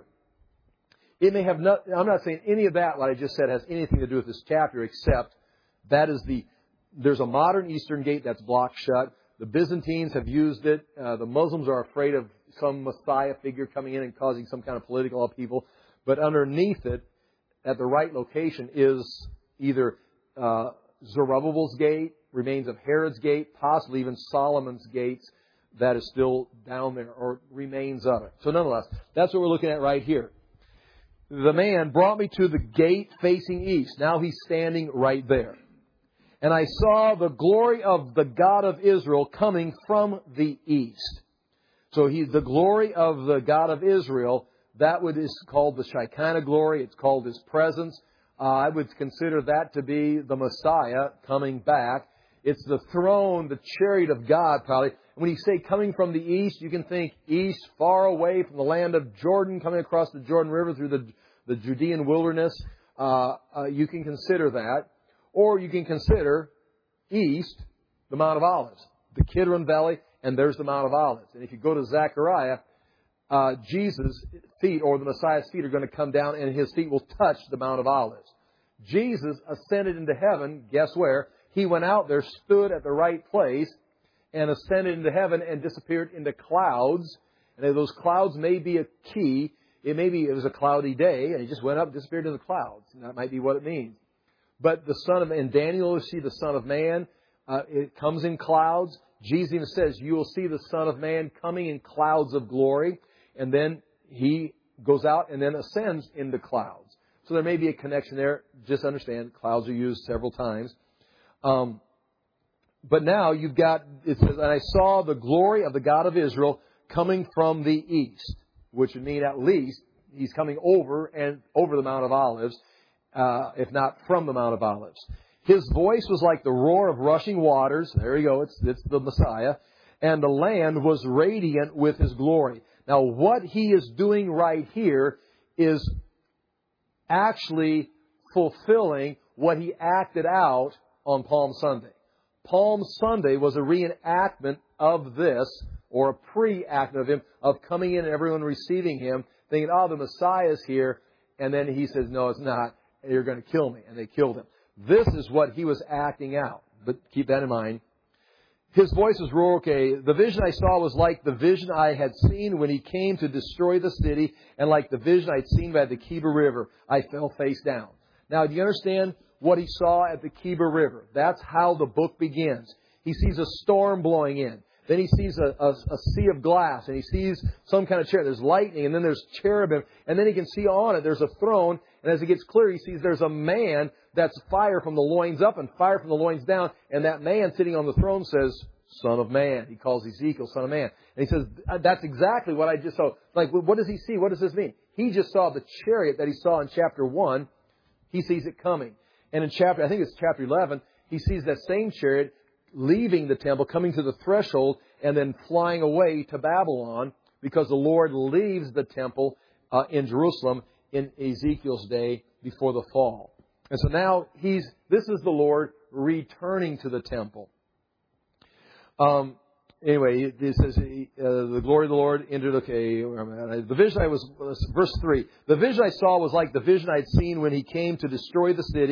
It may have not, I'm not saying any of that, what I just said, has anything to do with this chapter, except that is the, there's a modern eastern gate that's blocked shut. The Byzantines have used it. Uh, the Muslims are afraid of some Messiah figure coming in and causing some kind of political upheaval. But underneath it, at the right location, is either uh, Zerubbabel's gate, remains of Herod's gate, possibly even Solomon's gates that is still down there, or remains of it. So nonetheless, that's what we're looking at right here. The man brought me to the gate facing east. Now he's standing right there. And I saw the glory of the God of Israel coming from the east. So he, the glory of the God of Israel, that would is called the Shekinah glory. It's called His presence. Uh, I would consider that to be the Messiah coming back. It's the throne, the chariot of God, probably. When you say coming from the east, you can think east, far away from the land of Jordan, coming across the Jordan River through the, the Judean wilderness. Uh, uh, you can consider that. Or you can consider east, the Mount of Olives, the Kidron Valley, and there's the Mount of Olives. And if you go to Zechariah, uh, Jesus' feet, or the Messiah's feet, are going to come down, and His feet will touch the Mount of Olives. Jesus ascended into heaven, guess where? He went out there, stood at the right place, and ascended into heaven and disappeared into clouds. And those clouds may be a key. It may be it was a cloudy day, and He just went up and disappeared in the clouds. And that might be what it means. But the Son of in Daniel, you see the Son of Man. Uh, it comes in clouds. Jesus even says, you will see the Son of Man coming in clouds of glory. And then He goes out and then ascends into clouds. So there may be a connection there. Just understand, clouds are used several times. Um, but now you've got, it says, and I saw the glory of the God of Israel coming from the east, which would mean at least He's coming over and over the Mount of Olives. Uh, if not from the Mount of Olives. His voice was like the roar of rushing waters. There you go. It's, it's the Messiah. And the land was radiant with His glory. Now, what He is doing right here is actually fulfilling what He acted out on Palm Sunday. Palm Sunday was a reenactment of this, or a pre-act of Him, of coming in and everyone receiving Him, thinking, oh, the Messiah is here. And then He says, no, it's not. You're going to kill me. And they killed Him. This is what He was acting out. But keep that in mind. His voice was roar. Okay, the vision I saw was like the vision I had seen when He came to destroy the city, and like the vision I'd seen by the Keba River. I fell face down. Now, do you understand what he saw at the Keba River? That's how the book begins. He sees a storm blowing in. Then he sees a, a, a sea of glass, and he sees some kind of cherub. There's lightning, and then there's cherubim, and then he can see on it there's a throne, and as it gets clear, he sees there's a man that's fire from the loins up and fire from the loins down, and that man sitting on the throne says, Son of Man. He calls Ezekiel Son of Man. And he says, that's exactly what I just saw. Like, what does he see? What does this mean? He just saw the chariot that he saw in chapter one. He sees it coming. And in chapter, I think it's chapter eleven, he sees that same chariot leaving the temple, coming to the threshold, and then flying away to Babylon, because the Lord leaves the temple uh, in Jerusalem in Ezekiel's day before the fall. And so now he's, this is the Lord returning to the temple. Um, anyway, it says, uh, the glory of the Lord entered, okay, the vision I was, verse three, the vision I saw was like the vision I'd seen when He came to destroy the city,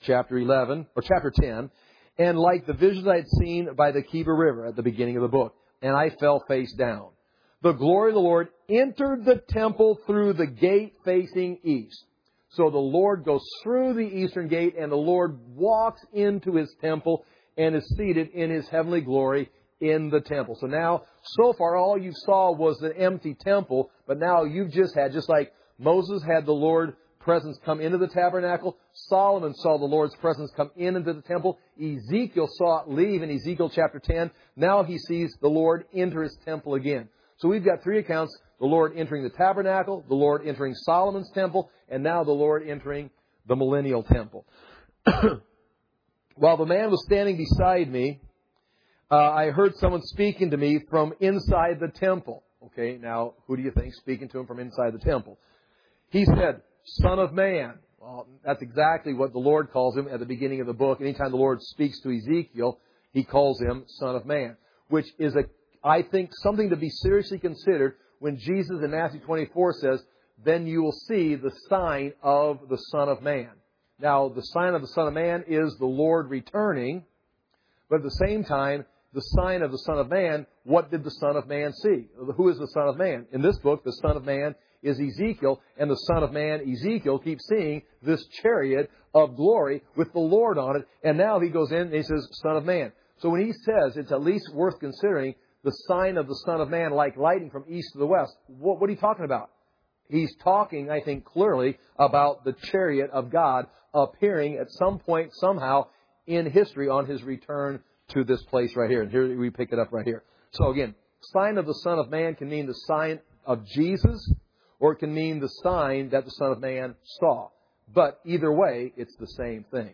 chapter eleven, or chapter ten, and like the visions I had seen by the Keba River at the beginning of the book, and I fell face down. The glory of the Lord entered the temple through the gate facing east. So the Lord goes through the eastern gate, and the Lord walks into His temple and is seated in His heavenly glory in the temple. So now, so far, all you saw was an empty temple, but now you've just had, just like Moses had the Lord's presence come into the tabernacle, Solomon saw the Lord's presence come in into the temple, Ezekiel saw it leave in Ezekiel chapter ten, now he sees the Lord enter His temple again. So we've got three accounts, the Lord entering the tabernacle, the Lord entering Solomon's temple, and now the Lord entering the millennial temple. While the man was standing beside me, uh, I heard someone speaking to me from inside the temple. Okay, now, who do you think speaking to him from inside the temple? He said, Son of Man. Well, that's exactly what the Lord calls him at the beginning of the book. Anytime the Lord speaks to Ezekiel, He calls him Son of Man, which is, a, I think, something to be seriously considered when Jesus in Matthew twenty-four says, then you will see the sign of the Son of Man. Now, the sign of the Son of Man is the Lord returning, but at the same time, the sign of the Son of Man, what did the Son of Man see? Who is the Son of Man? In this book, the Son of Man is Ezekiel, and the Son of Man, Ezekiel, keeps seeing this chariot of glory with the Lord on it, and now he goes in and he says, Son of Man. So when he says it's at least worth considering the sign of the Son of Man like lightning from east to the west, what, what are you talking about? He's talking, I think, clearly about the chariot of God appearing at some point, somehow, in history on His return to this place right here. And here we pick it up right here. So again, sign of the Son of Man can mean the sign of Jesus, or it can mean the sign that the Son of Man saw. But either way, it's the same thing.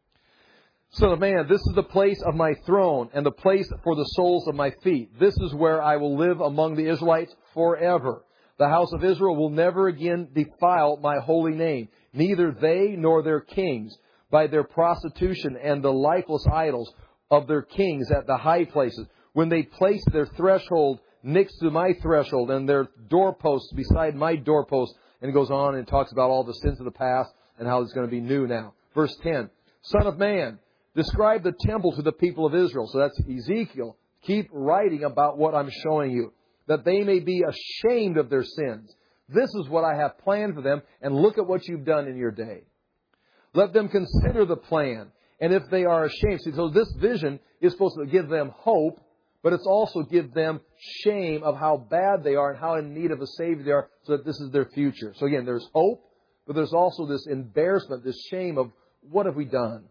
Son of man, this is the place of my throne and the place for the soles of my feet. This is where I will live among the Israelites forever. The house of Israel will never again defile my holy name, neither they nor their kings, by their prostitution and the lifeless idols of their kings at the high places, when they place their threshold next to my threshold and their doorposts beside my doorposts. And it goes on and talks about all the sins of the past and how it's going to be new now. Verse ten, Son of man, describe the temple to the people of Israel. So that's Ezekiel. Keep writing about what I'm showing you, that they may be ashamed of their sins. This is what I have planned for them, and look at what you've done in your day. Let them consider the plan, and if they are ashamed. See, so this vision is supposed to give them hope, but it's also give them shame of how bad they are and how in need of a Savior they are, so that this is their future. So again, there's hope, but there's also this embarrassment, this shame of what have we done?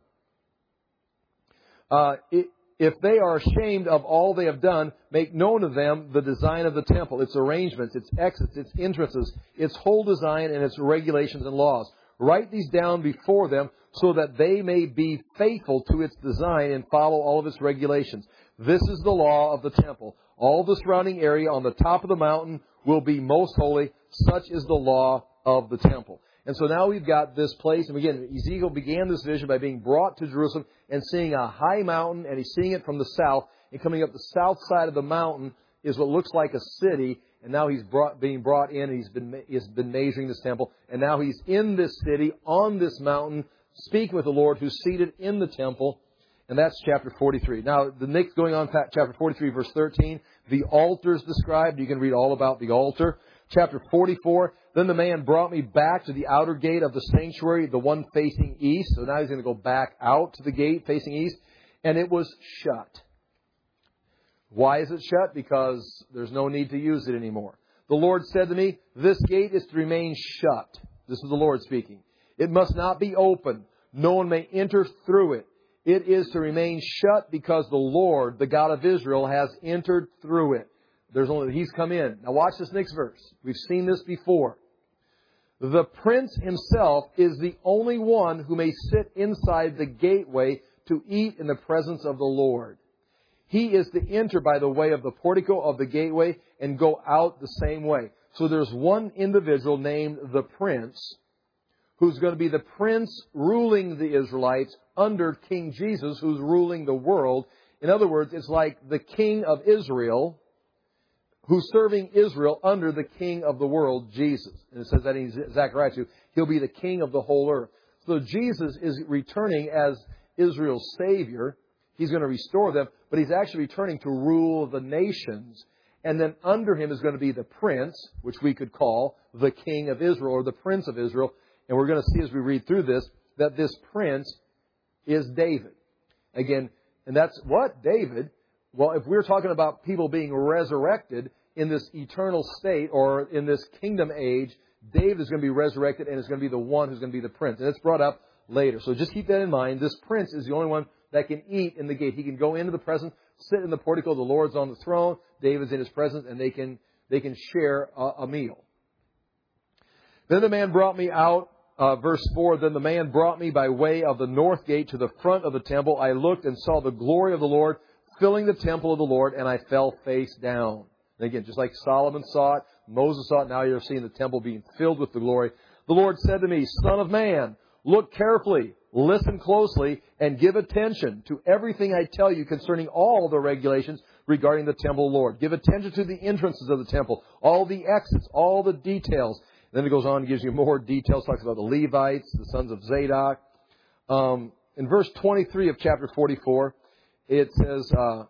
Uh, it, if they are ashamed of all they have done, make known to them the design of the temple, its arrangements, its exits, its entrances, its whole design, and its regulations and laws. Write these down before them so that they may be faithful to its design and follow all of its regulations. This is the law of the temple. All the surrounding area on the top of the mountain will be most holy. Such is the law of the temple. And so now we've got this place. And again, Ezekiel began this vision by being brought to Jerusalem and seeing a high mountain, and he's seeing it from the south. And coming up the south side of the mountain is what looks like a city. And now he's brought, being brought in, and he's been, he's been measuring this temple. And now he's in this city, on this mountain, speaking with the Lord who's seated in the temple. And that's chapter forty-three. Now, the next going on, chapter forty-three, verse thirteen, the altar is described. You can read all about the altar. Chapter forty-four, then the man brought me back to the outer gate of the sanctuary, the one facing east. So now he's going to go back out to the gate facing east. And it was shut. Why is it shut? Because there's no need to use it anymore. The Lord said to me, this gate is to remain shut. This is the Lord speaking. It must not be open. No one may enter through it. It is to remain shut because the Lord, the God of Israel, has entered through it. There's only, He's come in. Now watch this next verse. We've seen this before. The prince himself is the only one who may sit inside the gateway to eat in the presence of the Lord. He is to enter by the way of the portico of the gateway and go out the same way. So there's one individual named the prince who's going to be the prince ruling the Israelites under King Jesus, who's ruling the world. In other words, it's like the king of Israel who's serving Israel under the king of the world, Jesus. And it says that in Zechariah two, He'll be the king of the whole earth. So Jesus is returning as Israel's Savior. He's going to restore them, but He's actually returning to rule the nations. And then under Him is going to be the Prince, which we could call the King of Israel or the Prince of Israel. And we're going to see as we read through this that this Prince is David. Again, and that's what? David. Well, if we're talking about people being resurrected in this eternal state or in this kingdom age, David is going to be resurrected and is going to be the one who's going to be the Prince. And it's brought up later. So just keep that in mind. This Prince is the only one that can eat in the gate. He can go into the presence, sit in the portico. The Lord's on the throne. David's in His presence, and they can they can share a, a meal. Then the man brought me out. Uh, verse four, then the man brought me by way of the north gate to the front of the temple. I looked and saw the glory of the Lord filling the temple of the Lord, and I fell face down. And again, just like Solomon saw it, Moses saw it, now you're seeing the temple being filled with the glory. The Lord said to me, Son of man, look carefully, listen closely, and give attention to everything I tell you concerning all the regulations regarding the temple of the Lord. Give attention to the entrances of the temple, all the exits, all the details. Then it goes on and gives you more details, talks about the Levites, the sons of Zadok. Um, in verse twenty-three of chapter forty-four, it says, uh,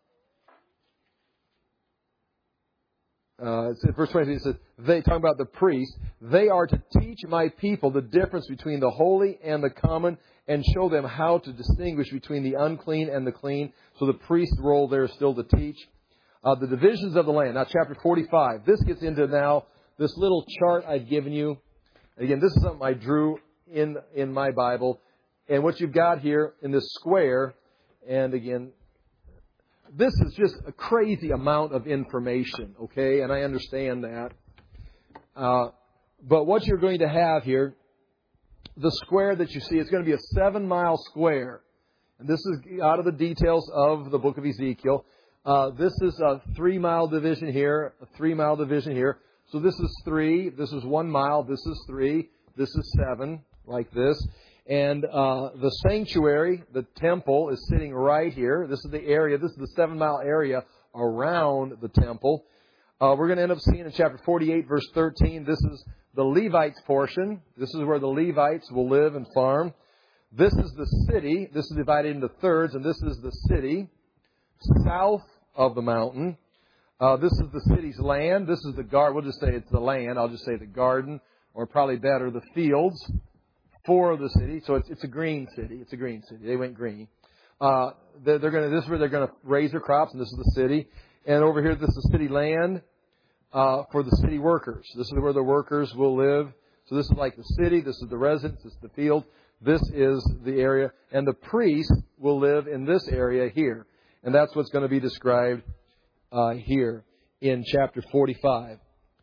uh, it says, verse twenty-three, it says, they, talking about the priests, they are to teach my people the difference between the holy and the common and show them how to distinguish between the unclean and the clean. So the priest's role there is still to teach. Uh, the divisions of the land. Now, chapter forty-five. This gets into now this little chart I've given you. Again, this is something I drew in in my Bible. And what you've got here in this square, and again, this is just a crazy amount of information, okay? And I understand that. Uh, but what you're going to have here, the square that you see, it's going to be a seven-mile square. And this is out of the details of the book of Ezekiel. Uh, this is a three-mile division here, a three-mile division here. So this is three, this is one mile, this is three, this is seven, like this. And uh, the sanctuary, the temple, is sitting right here. This is the area, this is the seven-mile area around the temple. Uh, we're going to end up seeing in chapter forty-eight, verse thirteen, this is the Levites portion. This is where the Levites will live and farm. This is the city. This is divided into thirds, and this is the city south of the mountain. Uh, this is the city's land. This is the garden. We'll just say it's the land. I'll just say the garden, or probably better, the fields for the city. So it's, it's a green city. It's a green city. They went green. Uh, they're, they're going to. This is where they're going to raise their crops, and this is the city. And over here, this is city land uh, for the city workers. This is where the workers will live. So this is like the city. This is the residence. This is the field. This is the area, and the priest will live in this area here, and that's what's going to be described Uh, here in chapter forty-five.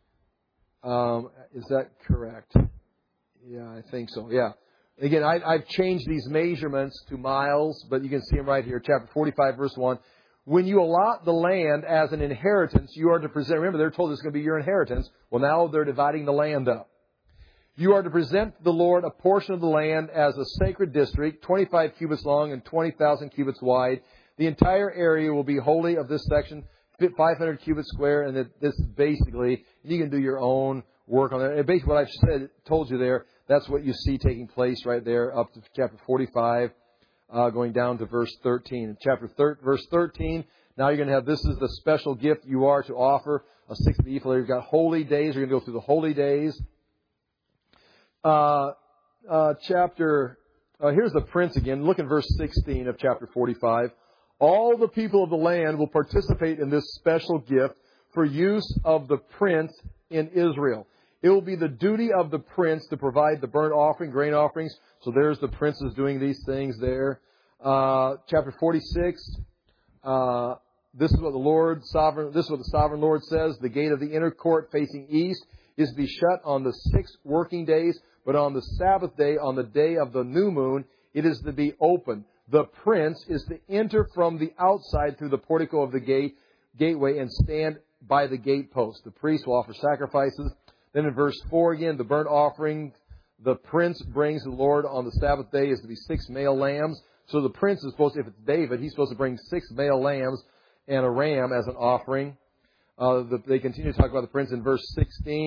Um, is that correct? Yeah, I think so. Yeah. Again, I, I've changed these measurements to miles, but you can see them right here. Chapter forty-five, verse one. When you allot the land as an inheritance, you are to present. Remember, they're told it's going to be your inheritance. Well, now they're dividing the land up. You are to present the Lord a portion of the land as a sacred district, twenty-five cubits long and twenty thousand cubits wide. The entire area will be holy of this section, five hundred cubits square, and that this is basically, you can do your own work on that. And basically what I've said, told you there, that's what you see taking place right there up to chapter forty-five, uh, going down to verse thirteen. In chapter thir- verse thirteen, now you're going to have, this is the special gift you are to offer, a sixth of the ephah. You've got holy days. You're going to go through the holy days. Uh, uh, chapter, uh, here's the prince again. Look in verse sixteen of chapter forty-five. All the people of the land will participate in this special gift for use of the prince in Israel. It will be the duty of the prince to provide the burnt offering, grain offerings. So there's the princes doing these things there. Uh, chapter forty-six. Uh, this is what the Lord sovereign. This is what the sovereign Lord says: the gate of the inner court facing east is to be shut on the six working days, but on the Sabbath day, on the day of the new moon, it is to be open. The prince is to enter from the outside through the portico of the gate, gateway and stand by the gatepost. The priest will offer sacrifices. Then in verse four again, the burnt offering the prince brings to the Lord on the Sabbath day is to be six male lambs. So the prince is supposed to, if it's David, he's supposed to bring six male lambs and a ram as an offering. Uh, the, they continue to talk about the prince in verse sixteen.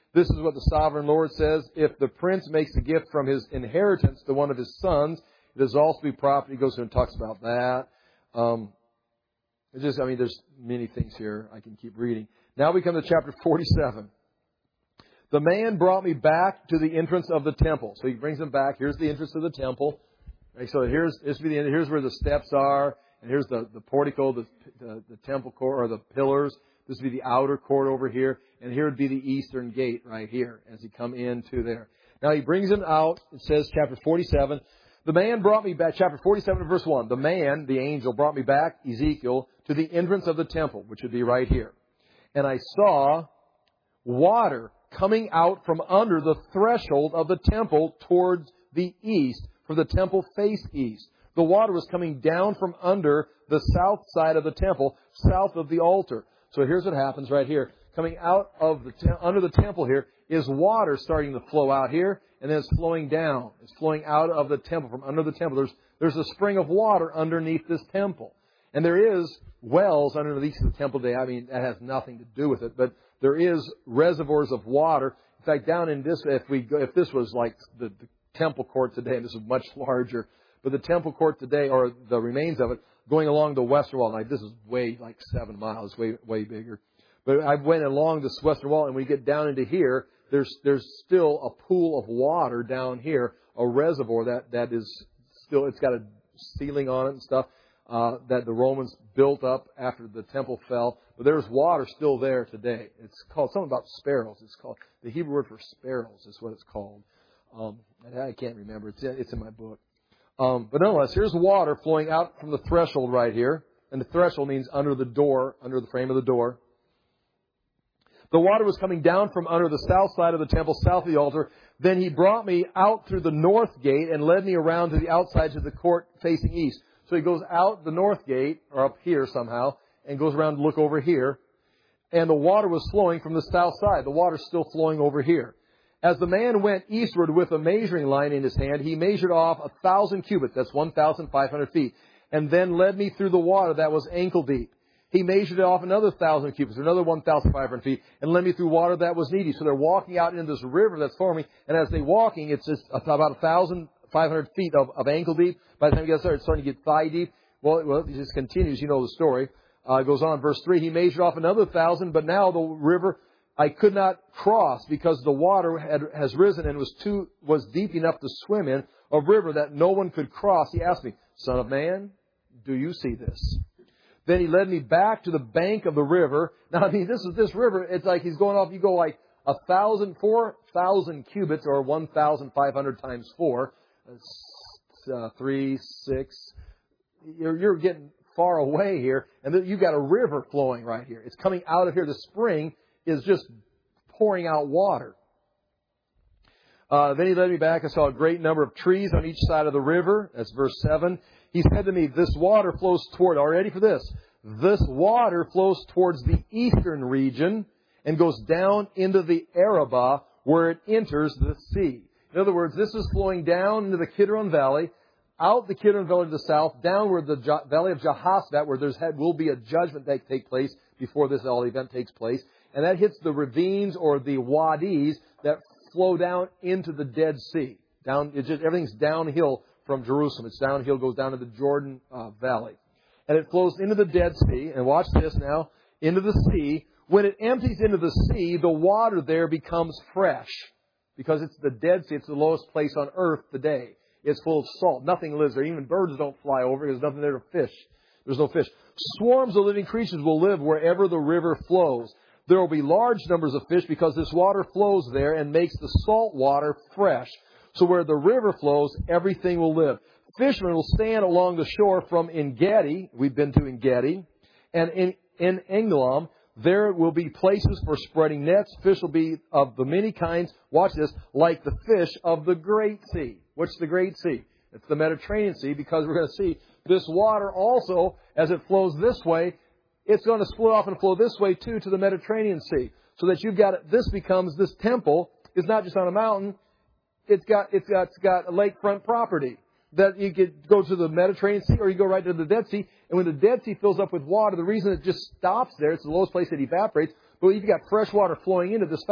This is what the sovereign Lord says. If the prince makes a gift from his inheritance to one of his sons, it is also be property. He goes through and talks about that. Um, it's just, I mean, there's many things here. I can keep reading. Now we come to chapter forty-seven. The man brought me back to the entrance of the temple. So he brings him back. Here's the entrance of the temple. Right, so here's this be the end. Here's where the steps are, and here's the, the portico, the, the the temple court, or the pillars. This would be the outer court over here, and here would be the eastern gate right here as you come into there. Now he brings him out. It says, chapter forty-seven. The man brought me back, chapter forty-seven, verse one. The man, the angel, brought me back, Ezekiel, to the entrance of the temple, which would be right here. And I saw water coming out from under the threshold of the temple towards the east, for the temple faced east. The water was coming down from under the south side of the temple, south of the altar. So here's what happens right here. Coming out of the te- under the temple here is water starting to flow out here, and then it's flowing down. It's flowing out of the temple, from under the temple. There's there's a spring of water underneath this temple. And there is wells underneath the temple today. I mean, that has nothing to do with it, but there is reservoirs of water. In fact, down in this, if we go, if this was like the, the temple court today, and this is much larger, but the temple court today, or the remains of it, going along the western wall. Like this is way like seven miles, way way bigger. But I went along this western wall, and when you get down into here, there's there's still a pool of water down here, a reservoir that that is still, it's got a ceiling on it and stuff. Uh, that the Romans built up after the temple fell. But there's water still there today. It's called something about sparrows. It's called, the Hebrew word for sparrows is what it's called. Um, I can't remember. It's, it's in my book. Um, but nonetheless, here's water flowing out from the threshold right here. And the threshold means under the door, under the frame of the door. The water was coming down from under the south side of the temple, south of the altar. Then he brought me out through the north gate and led me around to the outside to the court facing east. So he goes out the north gate, or up here somehow, and goes around to look over here. And the water was flowing from the south side. The water's still flowing over here. As the man went eastward with a measuring line in his hand, he measured off a thousand cubits. That's one thousand five hundred feet. And then led me through the water that was ankle deep. He measured off another thousand cubits, another one thousand five hundred feet, and led me through water that was knee deep. So they're walking out into this river that's forming. And as they're walking, it's just about a thousand five hundred feet of, of ankle deep. By the time you get there, it's starting to get thigh deep. Well, it, well, it just continues. You know the story. Uh, it goes on, verse three. He measured off another thousand, but now the river I could not cross because the water had, has risen and was too was deep enough to swim in, a river that no one could cross. He asked me, Son of man, do you see this? Then he led me back to the bank of the river. Now, I mean, this is this river. It's like he's going off. You go like a thousand, four thousand cubits, or one thousand five hundred times four. Uh, three, six. You're, you're getting far away here, and then you've got a river flowing right here. It's coming out of here. The spring is just pouring out water. Uh, then he led me back. I saw a great number of trees on each side of the river. That's verse seven. He said to me, this water flows toward, are you ready for this? This water flows towards the eastern region and goes down into the Arabah where it enters the sea. In other words, this is flowing down into the Kidron Valley, out the Kidron Valley to the south, down where the jo- Valley of Jehoshaphat, where there's had, will be a judgment that take place before this all event takes place. And that hits the ravines or the wadis that flow down into the Dead Sea. Down, it's just, everything's downhill from Jerusalem. It's downhill, goes down to the Jordan uh, Valley. And it flows into the Dead Sea. And watch this now. Into the sea. When it empties into the sea, the water there becomes fresh. Because it's the Dead Sea. It's the lowest place on earth today. It's full of salt. Nothing lives there. Even birds don't fly over. There's nothing there to fish. There's no fish. Swarms of living creatures will live wherever the river flows. There will be large numbers of fish because this water flows there and makes the salt water fresh. So where the river flows, everything will live. Fishermen will stand along the shore from En-Gedi. We've been to En-Gedi. And in, in Englam, there will be places for spreading nets. Fish will be of the many kinds. Watch this. Like the fish of the Great Sea. What's the Great Sea? It's the Mediterranean Sea, because we're going to see this water also, as it flows this way, it's going to split off and flow this way too to the Mediterranean Sea. So that you've got, this becomes, this temple is not just on a mountain. It's got, it's got, it's got a lakefront property that you could go to the Mediterranean Sea, or you go right to the Dead Sea. And when the Dead Sea fills up with water, the reason it just stops there, it's the lowest place it evaporates. But you've got fresh water flowing into this fast.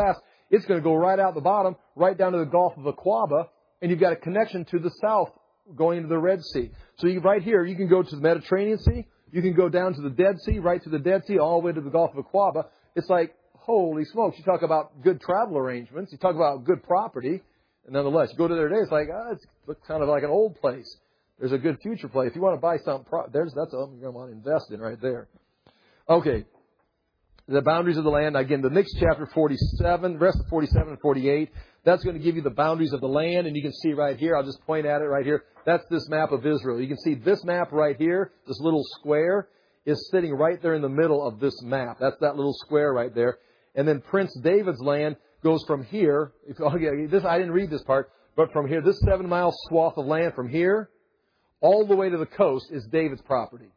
It's going to go right out the bottom, right down to the Gulf of Aqaba, and you've got a connection to the south going into the Red Sea. So you, right here, you can go to the Mediterranean Sea, you can go down to the Dead Sea, right to the Dead Sea, all the way to the Gulf of Aqaba. It's like, holy smokes, you talk about good travel arrangements, you talk about good property, and nonetheless, you go to their day, it's like, ah, it looks kind of like an old place. There's a good future play. If you want to buy something, there's, that's something you're going to want to invest in right there. Okay. The boundaries of the land. Again, the next chapter, forty-seven, the rest of forty-seven and forty-eight, that's going to give you the boundaries of the land. And you can see right here, I'll just point at it right here. That's this map of Israel. You can see this map right here, this little square, is sitting right there in the middle of this map. That's that little square right there. And then Prince David's land goes from here. If, okay, this, I didn't read this part, but from here, this seven-mile swath of land from here all the way to the coast is David's property.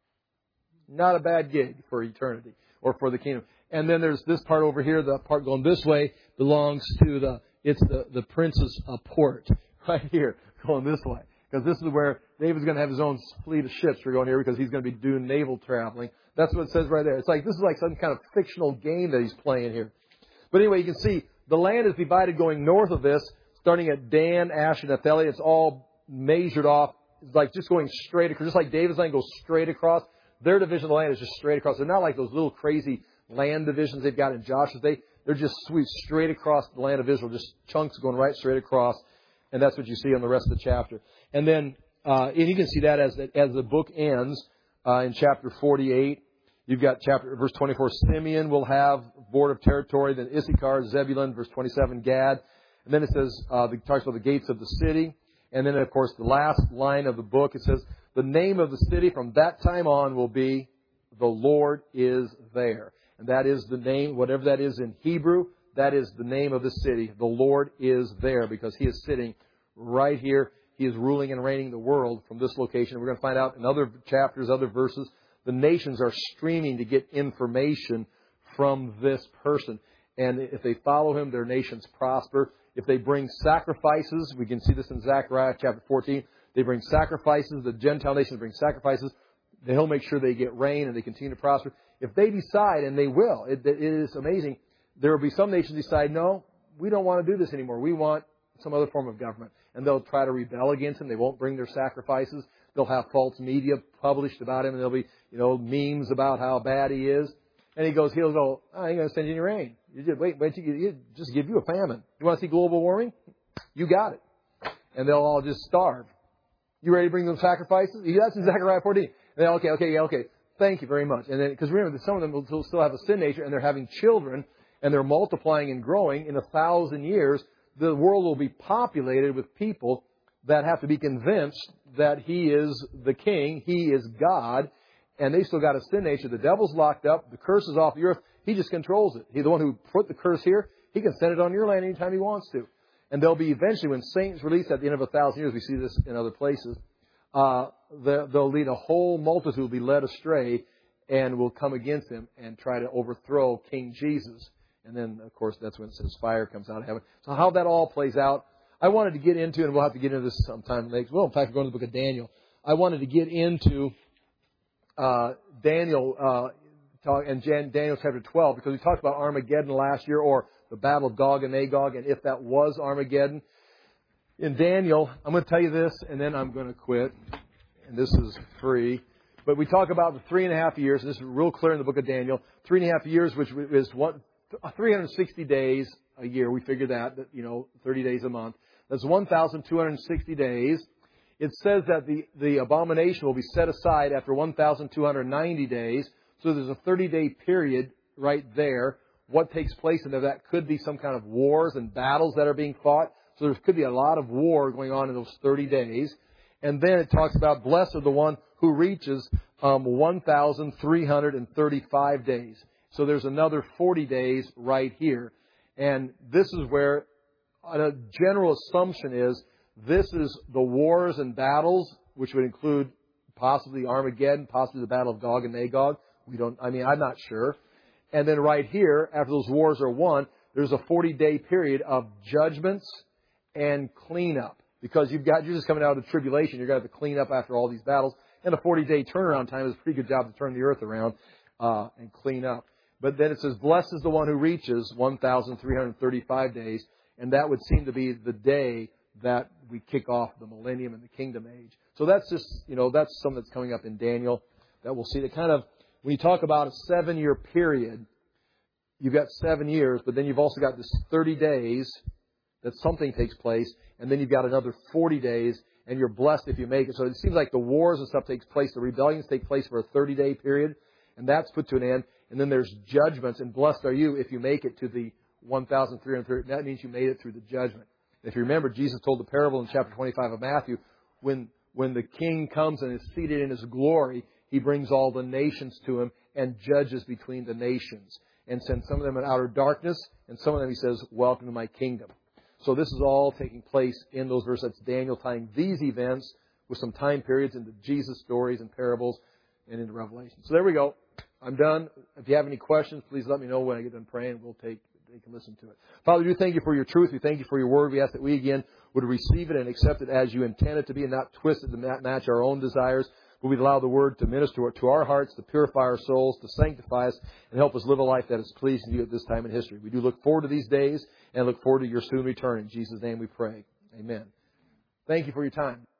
Not a bad gig for eternity. Or for the kingdom. And then there's this part over here, the part going this way belongs to the, it's the, the prince's uh, port. Right here, going this way. Because this is where David's going to have his own fleet of ships for going here because he's going to be doing naval traveling. That's what it says right there. It's like, this is like some kind of fictional game that he's playing here. But anyway, you can see the land is divided going north of this, starting at Dan, Asher, Naphtali. It's all measured off. It's like just going straight across, just like David's land goes straight across. Their division of the land is just straight across. They're not like those little crazy land divisions they've got in Joshua. They, they're just sweep straight across the land of Israel, just chunks going right straight across. And that's what you see on the rest of the chapter. And then, uh, and you can see that as the, as the book ends uh, in chapter forty-eight. You've got chapter verse twenty-four, Simeon will have border of territory. Then Issachar, Zebulun, verse twenty-seven, Gad. And then it says, uh, it talks about the gates of the city. And then, of course, the last line of the book, it says, the name of the city from that time on will be, the Lord is there. And that is the name, whatever that is in Hebrew, that is the name of the city. The Lord is there because He is sitting right here. He is ruling and reigning the world from this location. We're going to find out in other chapters, other verses, the nations are streaming to get information from this person. And if they follow Him, their nations prosper. If they bring sacrifices, we can see this in Zechariah chapter fourteen, they bring sacrifices, the Gentile nations bring sacrifices, then He'll make sure they get rain and they continue to prosper. If they decide, and they will, it, it is amazing, there will be some nations decide, no, we don't want to do this anymore. We want some other form of government. And they'll try to rebel against Him. They won't bring their sacrifices. They'll have false media published about Him, and there'll be, you know, memes about how bad He is. And He goes, He'll go, I ain't going to send you any rain. You just wait, wait till you, you just give you a famine. You want to see global warming? You got it. And they'll all just starve. You ready to bring them sacrifices? That's in Zechariah fourteen. And then, okay, okay, yeah, okay. Thank you very much. And then, because remember that some of them will still have a sin nature, and they're having children, and they're multiplying and growing. In a thousand years, the world will be populated with people that have to be convinced that He is the King, He is God, and they still got a sin nature. The devil's locked up. The curse is off the earth. He just controls it. He's the one who put the curse here. He can send it on your land anytime He wants to. And there'll be eventually, when saints release at the end of a thousand years, we see this in other places, uh, they'll lead a whole multitude will be led astray and will come against Him and try to overthrow King Jesus. And then, of course, that's when it says fire comes out of heaven. So how that all plays out, I wanted to get into, and we'll have to get into this sometime next. Well, in fact, we're going to the book of Daniel. I wanted to get into uh, Daniel uh, talk, and Daniel chapter twelve, because we talked about Armageddon last year, or the battle of Gog and Magog, and if that was Armageddon. In Daniel, I'm going to tell you this, and then I'm going to quit. And this is free. But we talk about the three and a half years, and this is real clear in the book of Daniel. Three and a half years, which is what, three hundred sixty days a year. We figure that, that, you know, thirty days a month. That's one thousand two hundred sixty days. It says that the, the abomination will be set aside after one thousand two hundred ninety days. So there's a thirty-day period right there. What takes place in there? That could be some kind of wars and battles that are being fought. So there could be a lot of war going on in those thirty days. And then it talks about blessed are the one who reaches um, one thousand three hundred thirty-five days. So there's another forty days right here. And this is where a general assumption is this is the wars and battles, which would include possibly Armageddon, possibly the Battle of Gog and Magog. We don't, I mean, I'm not sure. And then right here, after those wars are won, there's a forty-day period of judgments and cleanup. Because you've got, you're just coming out of the tribulation. You're going to have to clean up after all these battles. And a forty-day turnaround time is a pretty good job to turn the earth around uh, and clean up. But then it says, blessed is the one who reaches one thousand three hundred thirty-five days. And that would seem to be the day that we kick off the millennium and the kingdom age. So that's just, you know, that's something that's coming up in Daniel that we'll see. That kind of, when you talk about a seven-year period, you've got seven years, but then you've also got this thirty days that something takes place, and then you've got another forty days, and you're blessed if you make it. So it seems like the wars and stuff takes place, the rebellions take place for a thirty-day period, and that's put to an end. And then there's judgments, and blessed are you if you make it to the one thousand three hundred thirty. That means you made it through the judgment. If you remember, Jesus told the parable in chapter twenty-five of Matthew, when when the king comes and is seated in his glory, he brings all the nations to him and judges between the nations. And sends some of them in outer darkness, and some of them, he says, welcome to my kingdom. So this is all taking place in those verses. That's Daniel tying these events with some time periods into Jesus' stories and parables and into Revelation. So there we go. I'm done. If you have any questions, please let me know when I get done praying. We'll take, take and listen to it. Father, we do thank you for your truth. We thank you for your word. We ask that we, again, would receive it and accept it as you intend it to be and not twist it to match our own desires. But we'd allow the word to minister to our hearts, to purify our souls, to sanctify us, and help us live a life that is pleasing to you at this time in history. We do look forward to these days and look forward to your soon return. In Jesus' name we pray. Amen. Thank you for your time.